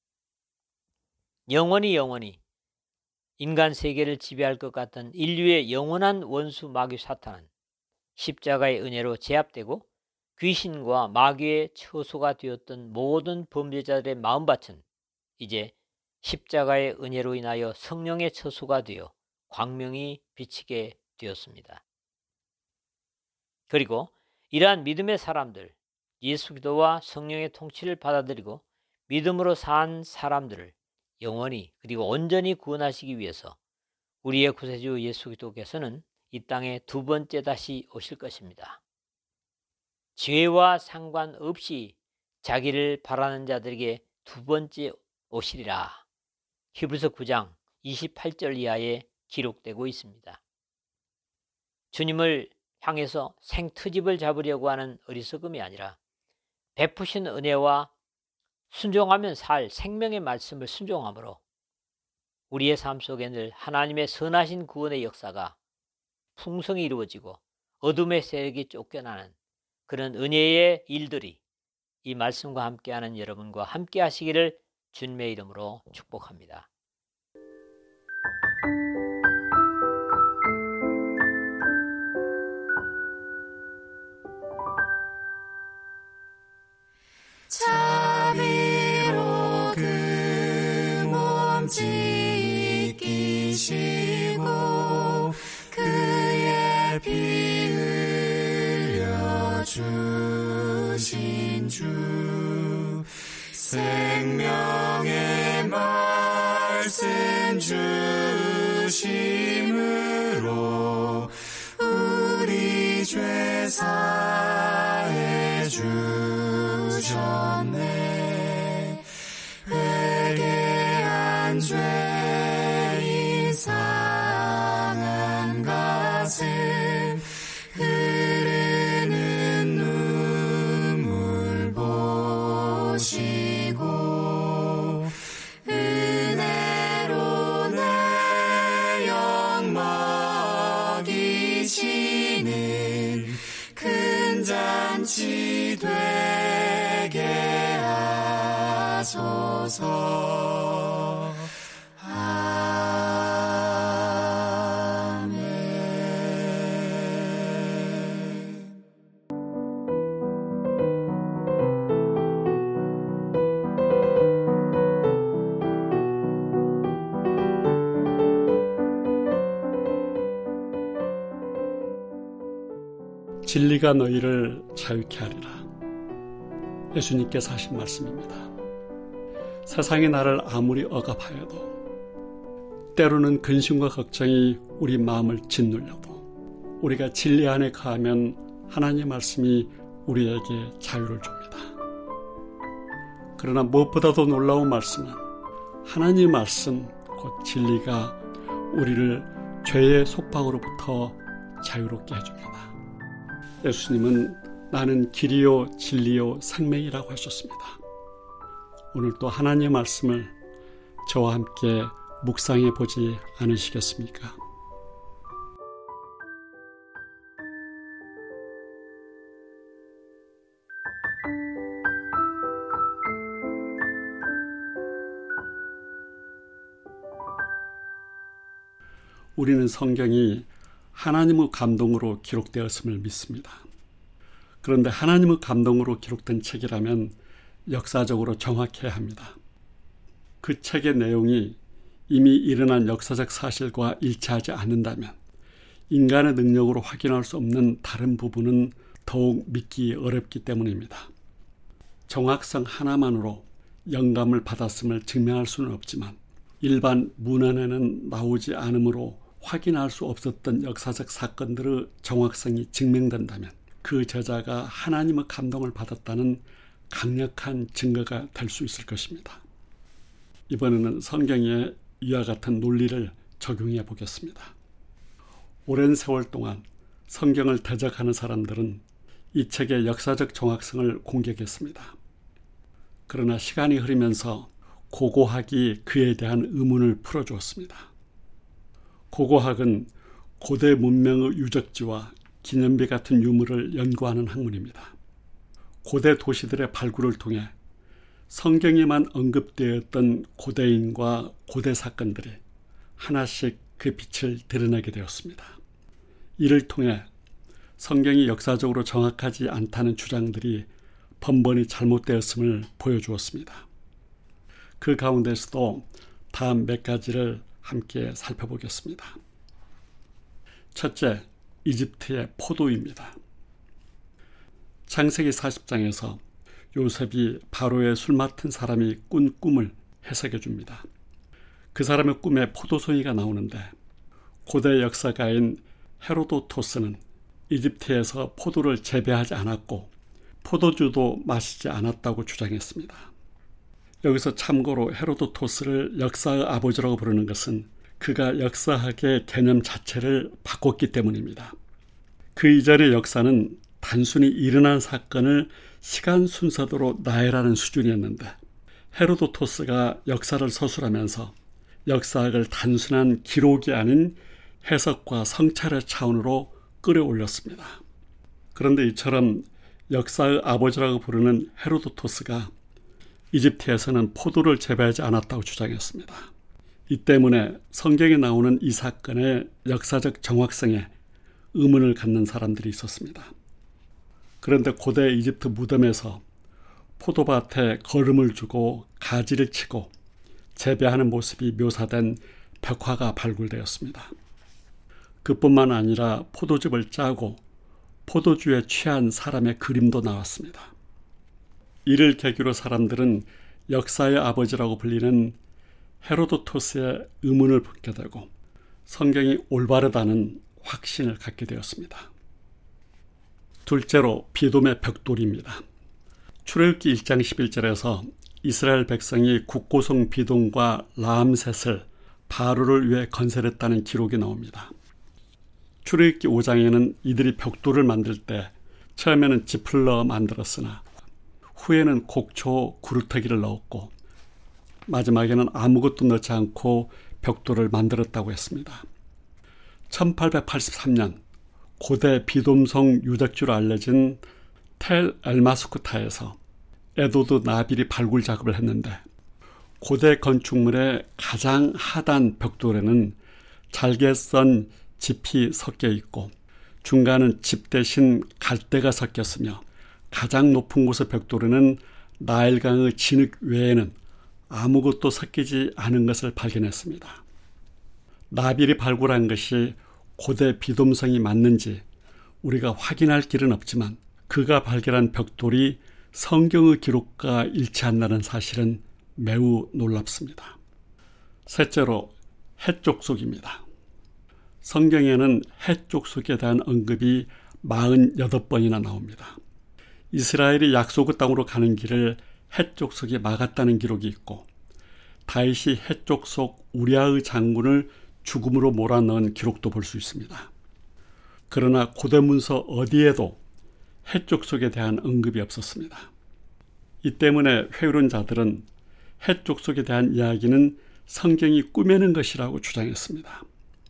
영원히 인간 세계를 지배할 것 같은 인류의 영원한 원수 마귀 사탄은 십자가의 은혜로 제압되고 귀신과 마귀의 처소가 되었던 모든 범죄자들의 마음밭은 이제 십자가의 은혜로 인하여 성령의 처소가 되어 광명이 비치게 되었습니다. 그리고 이러한 믿음의 사람들, 예수 그리스도와 성령의 통치를 받아들이고 믿음으로 산 사람들을 영원히 그리고 온전히 구원하시기 위해서 우리의 구세주 예수 그리스도께서는 이 땅에 두 번째 다시 오실 것입니다. 죄와 상관없이 자기를 바라는 자들에게 두 번째 오시리라. 히브리서 9장 28절 이하에 기록되고 있습니다. 주님을 향해서 생트집을 잡으려고 하는 어리석음이 아니라 베푸신 은혜와 순종하면 살 생명의 말씀을 순종함으로 우리의 삶 속에 늘 하나님의 선하신 구원의 역사가 풍성히 이루어지고 어둠의 세력이 쫓겨나는 그런 은혜의 일들이 이 말씀과 함께하는 여러분과 함께 하시기를 주님의 이름으로 축복합니다. 자비로 그 몸 찢기시고 그의 피 흘려 주신 주 생명의 말씀 주심으로 우리 죄 사해 주셨네. 회개한 죄인 상한 가슴 흐르는 눈물 보시고 은혜로 내 영 먹이시는 큰 잔치 되 주옵소서. 아멘. 진리가 너희를 자유케 하리라. 예수님께서 하신 말씀입니다. 세상이 나를 아무리 억압하여도, 때로는 근심과 걱정이 우리 마음을 짓눌려도, 우리가 진리 안에 거하면 하나님의 말씀이 우리에게 자유를 줍니다. 그러나 무엇보다도 놀라운 말씀은 하나님의 말씀, 곧 진리가 우리를 죄의 속박으로부터 자유롭게 해줍니다. 예수님은 나는 길이요 진리요 생명이라고 하셨습니다. 오늘 또 하나님의 말씀을 저와 함께 묵상해 보지 않으시겠습니까? 우리는 성경이 하나님의 감동으로 기록되었음을 믿습니다. 그런데 하나님의 감동으로 기록된 책이라면 역사적으로 정확해야 합니다. 그 책의 내용이 이미 일어난 역사적 사실과 일치하지 않는다면 인간의 능력으로 확인할 수 없는 다른 부분은 더욱 믿기 어렵기 때문입니다. 정확성 하나만으로 영감을 받았음을 증명할 수는 없지만 일반 문헌에는 나오지 않으므로 확인할 수 없었던 역사적 사건들의 정확성이 증명된다면 그 저자가 하나님의 감동을 받았다는 강력한 증거가 될 수 있을 것입니다. 이번에는 성경에 이와 같은 논리를 적용해 보겠습니다. 오랜 세월 동안 성경을 대적하는 사람들은 이 책의 역사적 정확성을 공격했습니다. 그러나 시간이 흐르면서 고고학이 그에 대한 의문을 풀어주었습니다. 고고학은 고대 문명의 유적지와 기념비 같은 유물을 연구하는 학문입니다. 고대 도시들의 발굴을 통해 성경에만 언급되었던 고대인과 고대 사건들이 하나씩 그 빛을 드러내게 되었습니다. 이를 통해 성경이 역사적으로 정확하지 않다는 주장들이 번번이 잘못되었음을 보여주었습니다. 그 가운데서도 다음 몇 가지를 함께 살펴보겠습니다. 첫째, 이집트의 포도입니다. 창세기 40장에서 요셉이 바로의 술 맡은 사람이 꾼 꿈을 해석해 줍니다. 그 사람의 꿈에 포도송이가 나오는데 고대 역사가인 헤로도토스는 이집트에서 포도를 재배하지 않았고 포도주도 마시지 않았다고 주장했습니다. 여기서 참고로 헤로도토스를 역사의 아버지라고 부르는 것은 그가 역사학의 개념 자체를 바꿨기 때문입니다. 그 이전의 역사는 단순히 일어난 사건을 시간 순서대로 나열하는 수준이었는데 헤로도토스가 역사를 서술하면서 역사학을 단순한 기록이 아닌 해석과 성찰의 차원으로 끌어올렸습니다. 그런데 이처럼 역사의 아버지라고 부르는 헤로도토스가 이집트에서는 포도를 재배하지 않았다고 주장했습니다. 이 때문에 성경에 나오는 이 사건의 역사적 정확성에 의문을 갖는 사람들이 있었습니다. 그런데 고대 이집트 무덤에서 포도밭에 거름을 주고 가지를 치고 재배하는 모습이 묘사된 벽화가 발굴되었습니다. 그뿐만 아니라 포도즙을 짜고 포도주에 취한 사람의 그림도 나왔습니다. 이를 계기로 사람들은 역사의 아버지라고 불리는 헤로도토스의 의문을 품게 되고 성경이 올바르다는 확신을 갖게 되었습니다. 둘째로 비돔의 벽돌입니다. 출애굽기 1장 11절에서 이스라엘 백성이 국고성 비돔과 라암셋을 바로를 위해 건설했다는 기록이 나옵니다. 출애굽기 5장에는 이들이 벽돌을 만들 때 처음에는 짚을 넣어 만들었으나 후에는 곡초, 구루터기를 넣었고 마지막에는 아무것도 넣지 않고 벽돌을 만들었다고 했습니다. 1883년 고대 비돔성 유적지로 알려진 텔 엘마스쿠타에서 에도드 나빌이 발굴 작업을 했는데 고대 건축물의 가장 하단 벽돌에는 잘게 썬 짚이 섞여 있고 중간은 짚 대신 갈대가 섞였으며 가장 높은 곳의 벽돌에는 나일강의 진흙 외에는 아무것도 섞이지 않은 것을 발견했습니다. 나빌이 발굴한 것이 고대 비돔성이 맞는지 우리가 확인할 길은 없지만 그가 발견한 벽돌이 성경의 기록과 일치한다는 사실은 매우 놀랍습니다. 셋째로 헷족속입니다. 성경에는 헷족속에 대한 언급이 48번이나 나옵니다. 이스라엘이 약속의 땅으로 가는 길을 헷족속이 막았다는 기록이 있고 다윗이 헷족속 우리아의 장군을 죽음으로 몰아넣은 기록도 볼 수 있습니다. 그러나 고대 문서 어디에도 헷족속에 대한 언급이 없었습니다. 이 때문에 회의론 자들은 헷족속에 대한 이야기는 성경이 꾸며낸 것이라고 주장했습니다.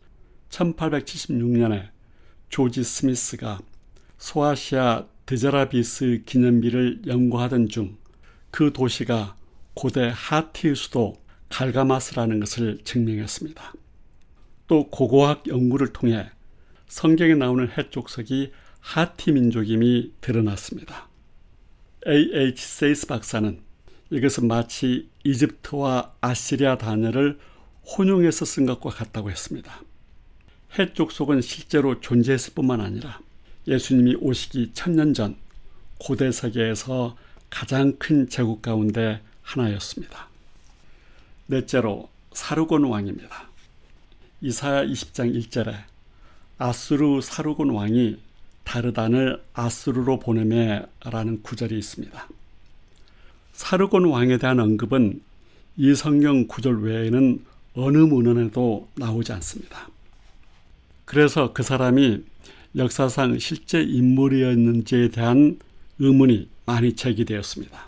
1876년에 조지 스미스가 소아시아 드자라비스 기념비를 연구하던 중 그 도시가 고대 하티의 수도 갈가마스라는 것을 증명했습니다. 또 고고학 연구를 통해 성경에 나오는 헷족속이 하티 민족임이 드러났습니다. A.H. 세이스 박사는 이것은 마치 이집트와 아시리아 단어를 혼용해서 쓴 것과 같다고 했습니다. 헷족속은 실제로 존재했을 뿐만 아니라 예수님이 오시기 1000년 전 고대 세계에서 가장 큰 제국 가운데 하나였습니다. 넷째로 사르곤 왕입니다. 이사야 20장 1절에 아수르 사르곤 왕이 다르단을 아수르로 보내매 라는 구절이 있습니다. 사르곤 왕에 대한 언급은 이 성경 구절 외에는 어느 문헌에도 나오지 않습니다. 그래서 그 사람이 역사상 실제 인물이었는지에 대한 의문이 많이 제기되었습니다.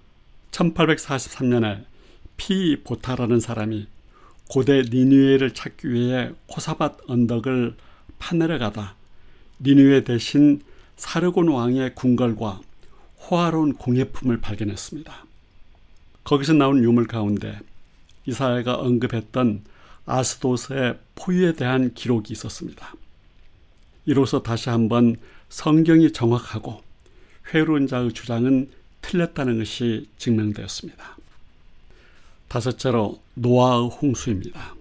1843년에 피보타라는 사람이 고대 니느웨를 찾기 위해 코사밧 언덕을 파내려가다 니느웨 대신 사르곤 왕의 궁궐과 호화로운 공예품을 발견했습니다. 거기서 나온 유물 가운데 이사야가 언급했던 아스도스의 포유에 대한 기록이 있었습니다. 이로써 다시 한번 성경이 정확하고 회의론자의 주장은 틀렸다는 것이 증명되었습니다. 다섯째로 노아의 홍수입니다.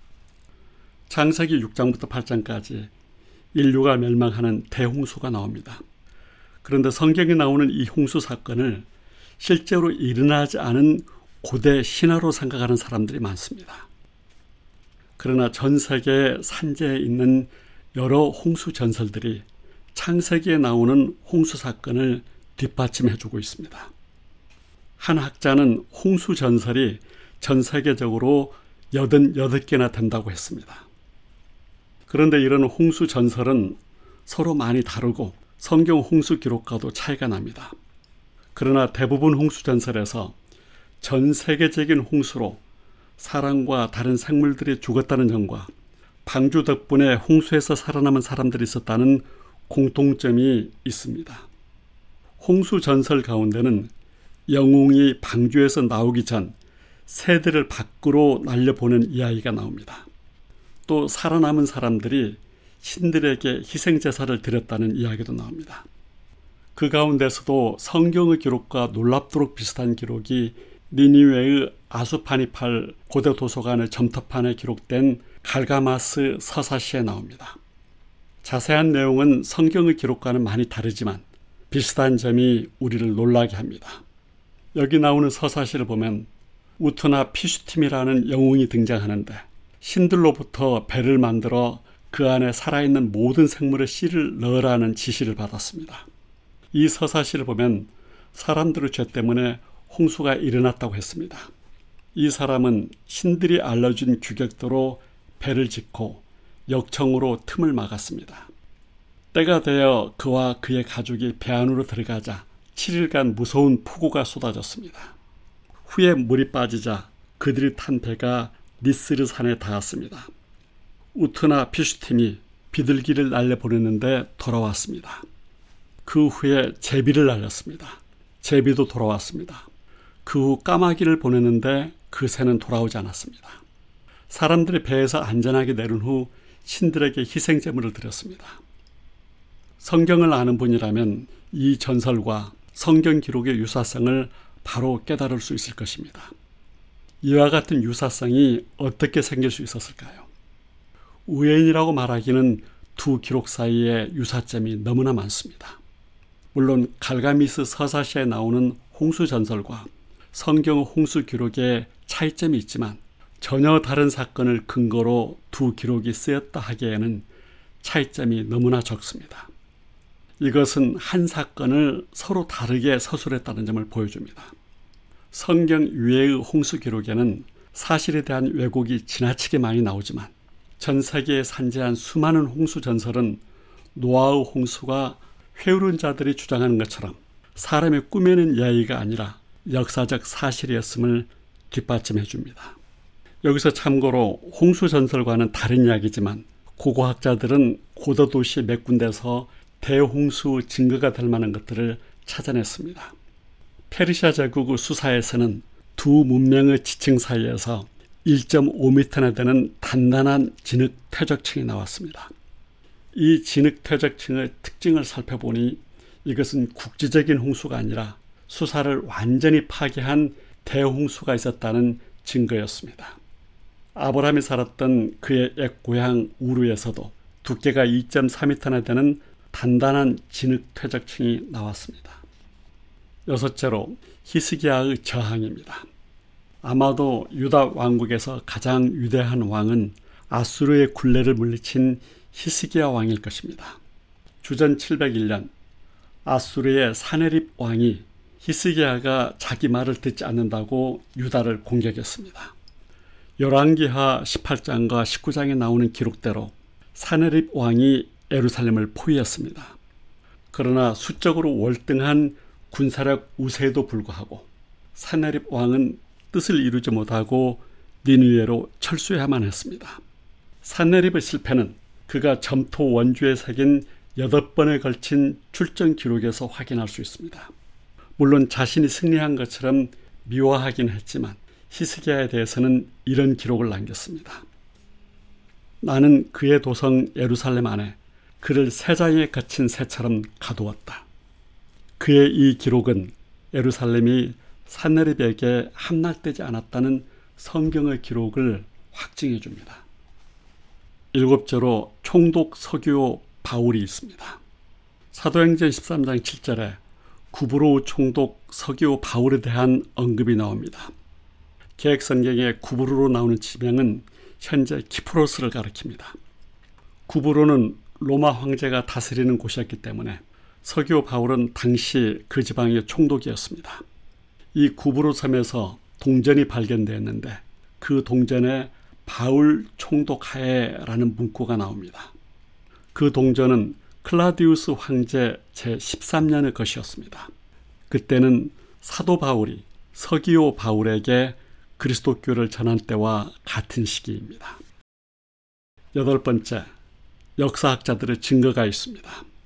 창세기 6장부터 8장까지 인류가 멸망하는 대홍수가 나옵니다. 그런데 성경에 나오는 이 홍수 사건을 실제로 일어나지 않은 고대 신화로 생각하는 사람들이 많습니다. 그러나 전 세계 산지에 있는 여러 홍수 전설들이 창세기에 나오는 홍수 사건을 뒷받침해주고 있습니다. 한 학자는 홍수 전설이 전 세계적으로 88개나 된다고 했습니다. 그런데 이런 홍수 전설은 서로 많이 다르고 성경 홍수 기록과도 차이가 납니다. 그러나 대부분 홍수 전설에서 전 세계적인 홍수로 사람과 다른 생물들이 죽었다는 점과 방주 덕분에 홍수에서 살아남은 사람들이 있었다는 공통점이 있습니다. 홍수 전설 가운데는 영웅이 방주에서 나오기 전 새들을 밖으로 날려보낸 이야기가 나옵니다. 또 살아남은 사람들이 신들에게 희생제사를 드렸다는 이야기도 나옵니다. 그 가운데서도 성경의 기록과 놀랍도록 비슷한 기록이 니느웨의 아수파니팔 고대 도서관의 점토판에 기록된 갈가마스 서사시에 나옵니다. 자세한 내용은 성경의 기록과는 많이 다르지만 비슷한 점이 우리를 놀라게 합니다. 여기 나오는 서사시를 보면 우트나 피슈팀이라는 영웅이 등장하는데 신들로부터 배를 만들어 그 안에 살아있는 모든 생물의 씨를 넣으라는 지시를 받았습니다. 이 서사시를 보면 사람들의 죄 때문에 홍수가 일어났다고 했습니다. 이 사람은 신들이 알려준 규격대로 배를 짓고 역청으로 틈을 막았습니다. 때가 되어 그와 그의 가족이 배 안으로 들어가자 7일간 무서운 폭우가 쏟아졌습니다. 후에 물이 빠지자 그들이 탄 배가 니스르 산에 닿았습니다. 우트나 피슈팀이 비둘기를 날려보냈는데 돌아왔습니다. 그 후에 제비를 날렸습니다. 제비도 돌아왔습니다. 그 후 까마귀를 보냈는데 그 새는 돌아오지 않았습니다. 사람들이 배에서 안전하게 내린 후 신들에게 희생제물을 드렸습니다. 성경을 아는 분이라면 이 전설과 성경 기록의 유사성을 바로 깨달을 수 있을 것입니다. 이와 같은 유사성이 어떻게 생길 수 있었을까요? 우연이라고 말하기는 두 기록 사이에 유사점이 너무나 많습니다. 물론 갈가미스 서사시에 나오는 홍수 전설과 성경 홍수 기록에 차이점이 있지만 전혀 다른 사건을 근거로 두 기록이 쓰였다 하기에는 차이점이 너무나 적습니다. 이것은 한 사건을 서로 다르게 서술했다는 점을 보여줍니다. 성경 위에의 홍수 기록에는 사실에 대한 왜곡이 지나치게 많이 나오지만 전 세계에 산재한 수많은 홍수 전설은 노아의 홍수가 회오른 자들이 주장하는 것처럼 사람의 꾸며낸 이야기가 아니라 역사적 사실이었음을 뒷받침해 줍니다. 여기서 참고로 홍수 전설과는 다른 이야기지만 고고학자들은 고도도시 몇 군데서 대홍수 증거가 될 만한 것들을 찾아냈습니다. 페르시아 제국의 수사에서는 두 문명의 지층 사이에서 1.5m나 되는 단단한 진흙 퇴적층이 나왔습니다. 이 진흙 퇴적층의 특징을 살펴보니 이것은 국지적인 홍수가 아니라 수사를 완전히 파괴한 대홍수가 있었다는 증거였습니다. 아브라함이 살았던 그의 옛 고향 우르에서도 두께가 2.4m나 되는 단단한 진흙 퇴적층이 나왔습니다. 여섯째로 히스기야의 저항입니다. 아마도 유다 왕국에서 가장 위대한 왕은 아수르의 굴레를 물리친 히스기야 왕일 것입니다. 주전 701년 아수르의 사네립 왕이 히스기야가 자기 말을 듣지 않는다고 유다를 공격했습니다. 열왕기하 18장과 19장에 나오는 기록대로 사네립 왕이 예루살렘을 포위했습니다. 그러나 수적으로 월등한 군사력 우세에도 불구하고 사네립 왕은 뜻을 이루지 못하고 니느웨로 철수해야만 했습니다. 사네립의 실패는 그가 점토 원주에 새긴 8번에 걸친 출전 기록에서 확인할 수 있습니다. 물론 자신이 승리한 것처럼 미화하긴 했지만 히스기야에 대해서는 이런 기록을 남겼습니다. 나는 그의 도성 예루살렘 안에 그를 새장에 갇힌 새처럼 가두었다. 그의 이 기록은 예루살렘이 사네립에게 함락되지 않았다는 성경의 기록을 확증해 줍니다. 일곱째로 총독 서기오 바울이 있습니다. 사도행전 13장 7절에 구브로 총독 서기오 바울에 대한 언급이 나옵니다. 개역성경에 구브로로 나오는 지명은 현재 키프로스를 가리킵니다. 구브로는 로마 황제가 다스리는 곳이었기 때문에 서기오 바울은 당시 그 지방의 총독이었습니다. 이 구브로 섬에서 동전이 발견되었는데 그 동전에 바울 총독 하에라는 문구가 나옵니다. 그 동전은 클라디우스 황제 제13년의 것이었습니다. 그때는 사도 바울이 서기오 바울에게 그리스도교를 전한 때와 같은 시기입니다. 여덟 번째, 역사학자들의 증거가 있습니다.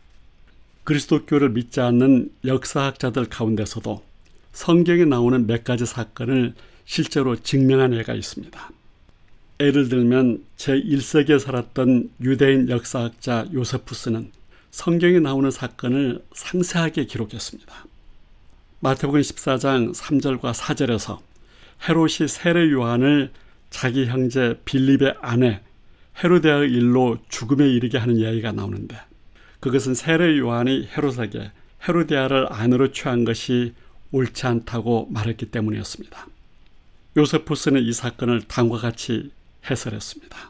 그리스도교를 믿지 않는 역사학자들 가운데서도 성경에 나오는 몇 가지 사건을 실제로 증명한 예가 있습니다. 예를 들면 제1세기에 살았던 유대인 역사학자 요세푸스는 성경에 나오는 사건을 상세하게 기록했습니다. 마태복음 14장 3절과 4절에서 헤롯이 세례 요한을 자기 형제 빌립의 아내 헤로데아의 일로 죽음에 이르게 하는 이야기가 나오는데 그것은 세례 요한이 헤롯에게 헤로데아를 아내로 취한 것이 옳지 않다고 말했기 때문이었습니다. 요세푸스는 이 사건을 다음과 같이 해설했습니다.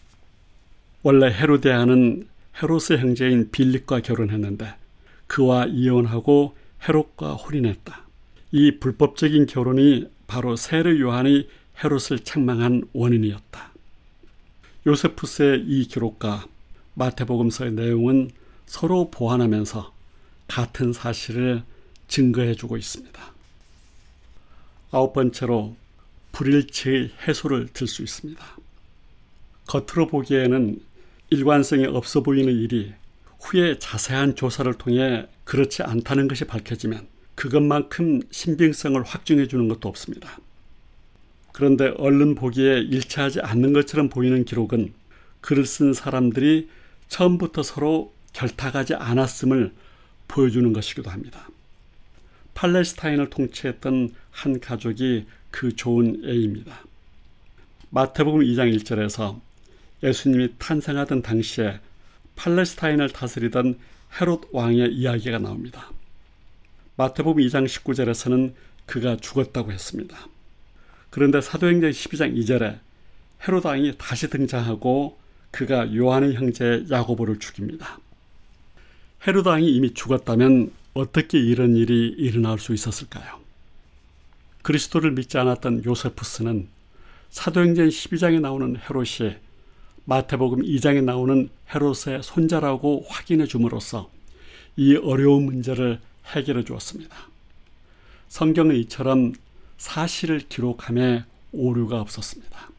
원래 헤로데아는 헤롯의 형제인 빌립과 결혼했는데 그와 이혼하고 헤롯과 혼인했다. 이 불법적인 결혼이 바로 세례 요한이 헤롯을 책망한 원인이었다. 요세푸스의 이 기록과 마태복음서의 내용은 서로 보완하면서 같은 사실을 증거해주고 있습니다. 아홉 번째로 불일치의 해소를 들 수 있습니다. 겉으로 보기에는 일관성이 없어 보이는 일이 후에 자세한 조사를 통해 그렇지 않다는 것이 밝혀지면 그것만큼 신빙성을 확증해 주는 것도 없습니다. 그런데 얼른 보기에 일치하지 않는 것처럼 보이는 기록은 글을 쓴 사람들이 처음부터 서로 결탁하지 않았음을 보여주는 것이기도 합니다. 팔레스타인을 통치했던 한 가족이 그 좋은 예입니다. 마태복음 2장 1절에서 예수님이 탄생하던 당시에 팔레스타인을 다스리던 헤롯 왕의 이야기가 나옵니다. 마태복음 2장 19절에서는 그가 죽었다고 했습니다. 그런데 사도행전 12장 2절에 헤롯 왕이 다시 등장하고 그가 요한의 형제 야고보를 죽입니다. 헤롯 왕이 이미 죽었다면 어떻게 이런 일이 일어날 수 있었을까요? 그리스도를 믿지 않았던 요세푸스는 사도행전 12장에 나오는 헤롯이 마태복음 2장에 나오는 헤롯의 손자라고 확인해 줌으로써 이 어려운 문제를 해결해 주었습니다. 성경은 이처럼 사실을 기록함에 오류가 없었습니다.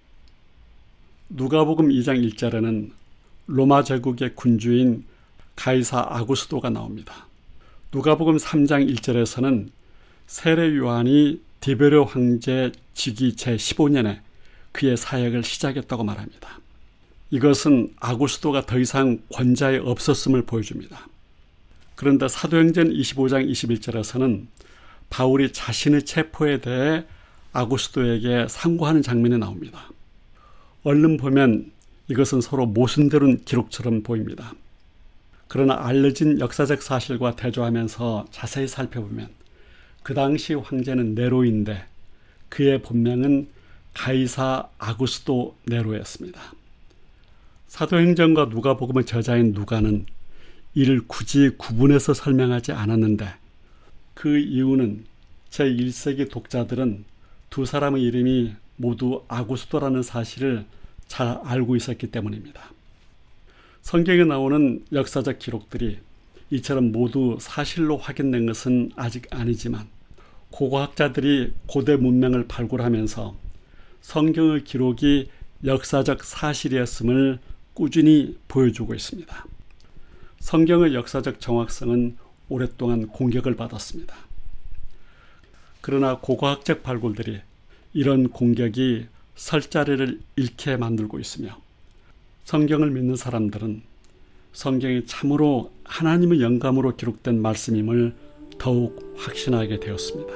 누가복음 2장 1절에는 로마 제국의 군주인 가이사 아구스도가 나옵니다. 누가복음 3장 1절에서는 세례 요한이 디베르 황제 즉위 제15년에 그의 사역을 시작했다고 말합니다. 이것은 아구스도가 더 이상 권좌에 없었음을 보여줍니다. 그런데 사도행전 25장 21절에서는 바울이 자신의 체포에 대해 아구스도에게 상고하는 장면이 나옵니다. 얼른 보면 이것은 서로 모순되는 기록처럼 보입니다. 그러나 알려진 역사적 사실과 대조하면서 자세히 살펴보면 그 당시 황제는 네로인데 그의 본명은 가이사 아구스도 네로였습니다. 사도행전과 누가복음의 저자인 누가는 이를 굳이 구분해서 설명하지 않았는데 그 이유는 제1세기 독자들은 두 사람의 이름이 모두 아구스도라는 사실을 잘 알고 있었기 때문입니다. 성경에 나오는 역사적 기록들이 이처럼 모두 사실로 확인된 것은 아직 아니지만 고고학자들이 고대 문명을 발굴하면서 성경의 기록이 역사적 사실이었음을 꾸준히 보여주고 있습니다. 성경의 역사적 정확성은 오랫동안 공격을 받았습니다. 그러나 고고학적 발굴들이 이런 공격이 설 자리를 잃게 만들고 있으며 성경을 믿는 사람들은 성경이 참으로 하나님의 영감으로 기록된 말씀임을 더욱 확신하게 되었습니다.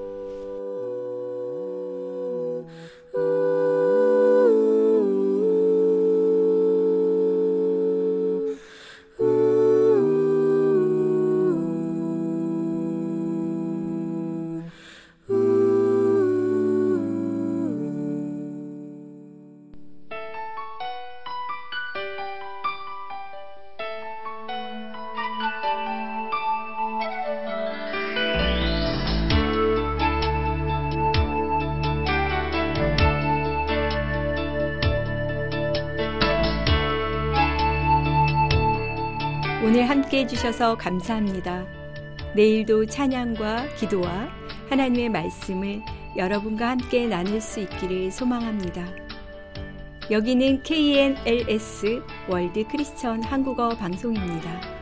오늘 함께 해주셔서 감사합니다. 내일도 찬양과 기도와 하나님의 말씀을 여러분과 함께 나눌 수 있기를 소망합니다. 여기는 KNLS 월드 크리스천 한국어 방송입니다.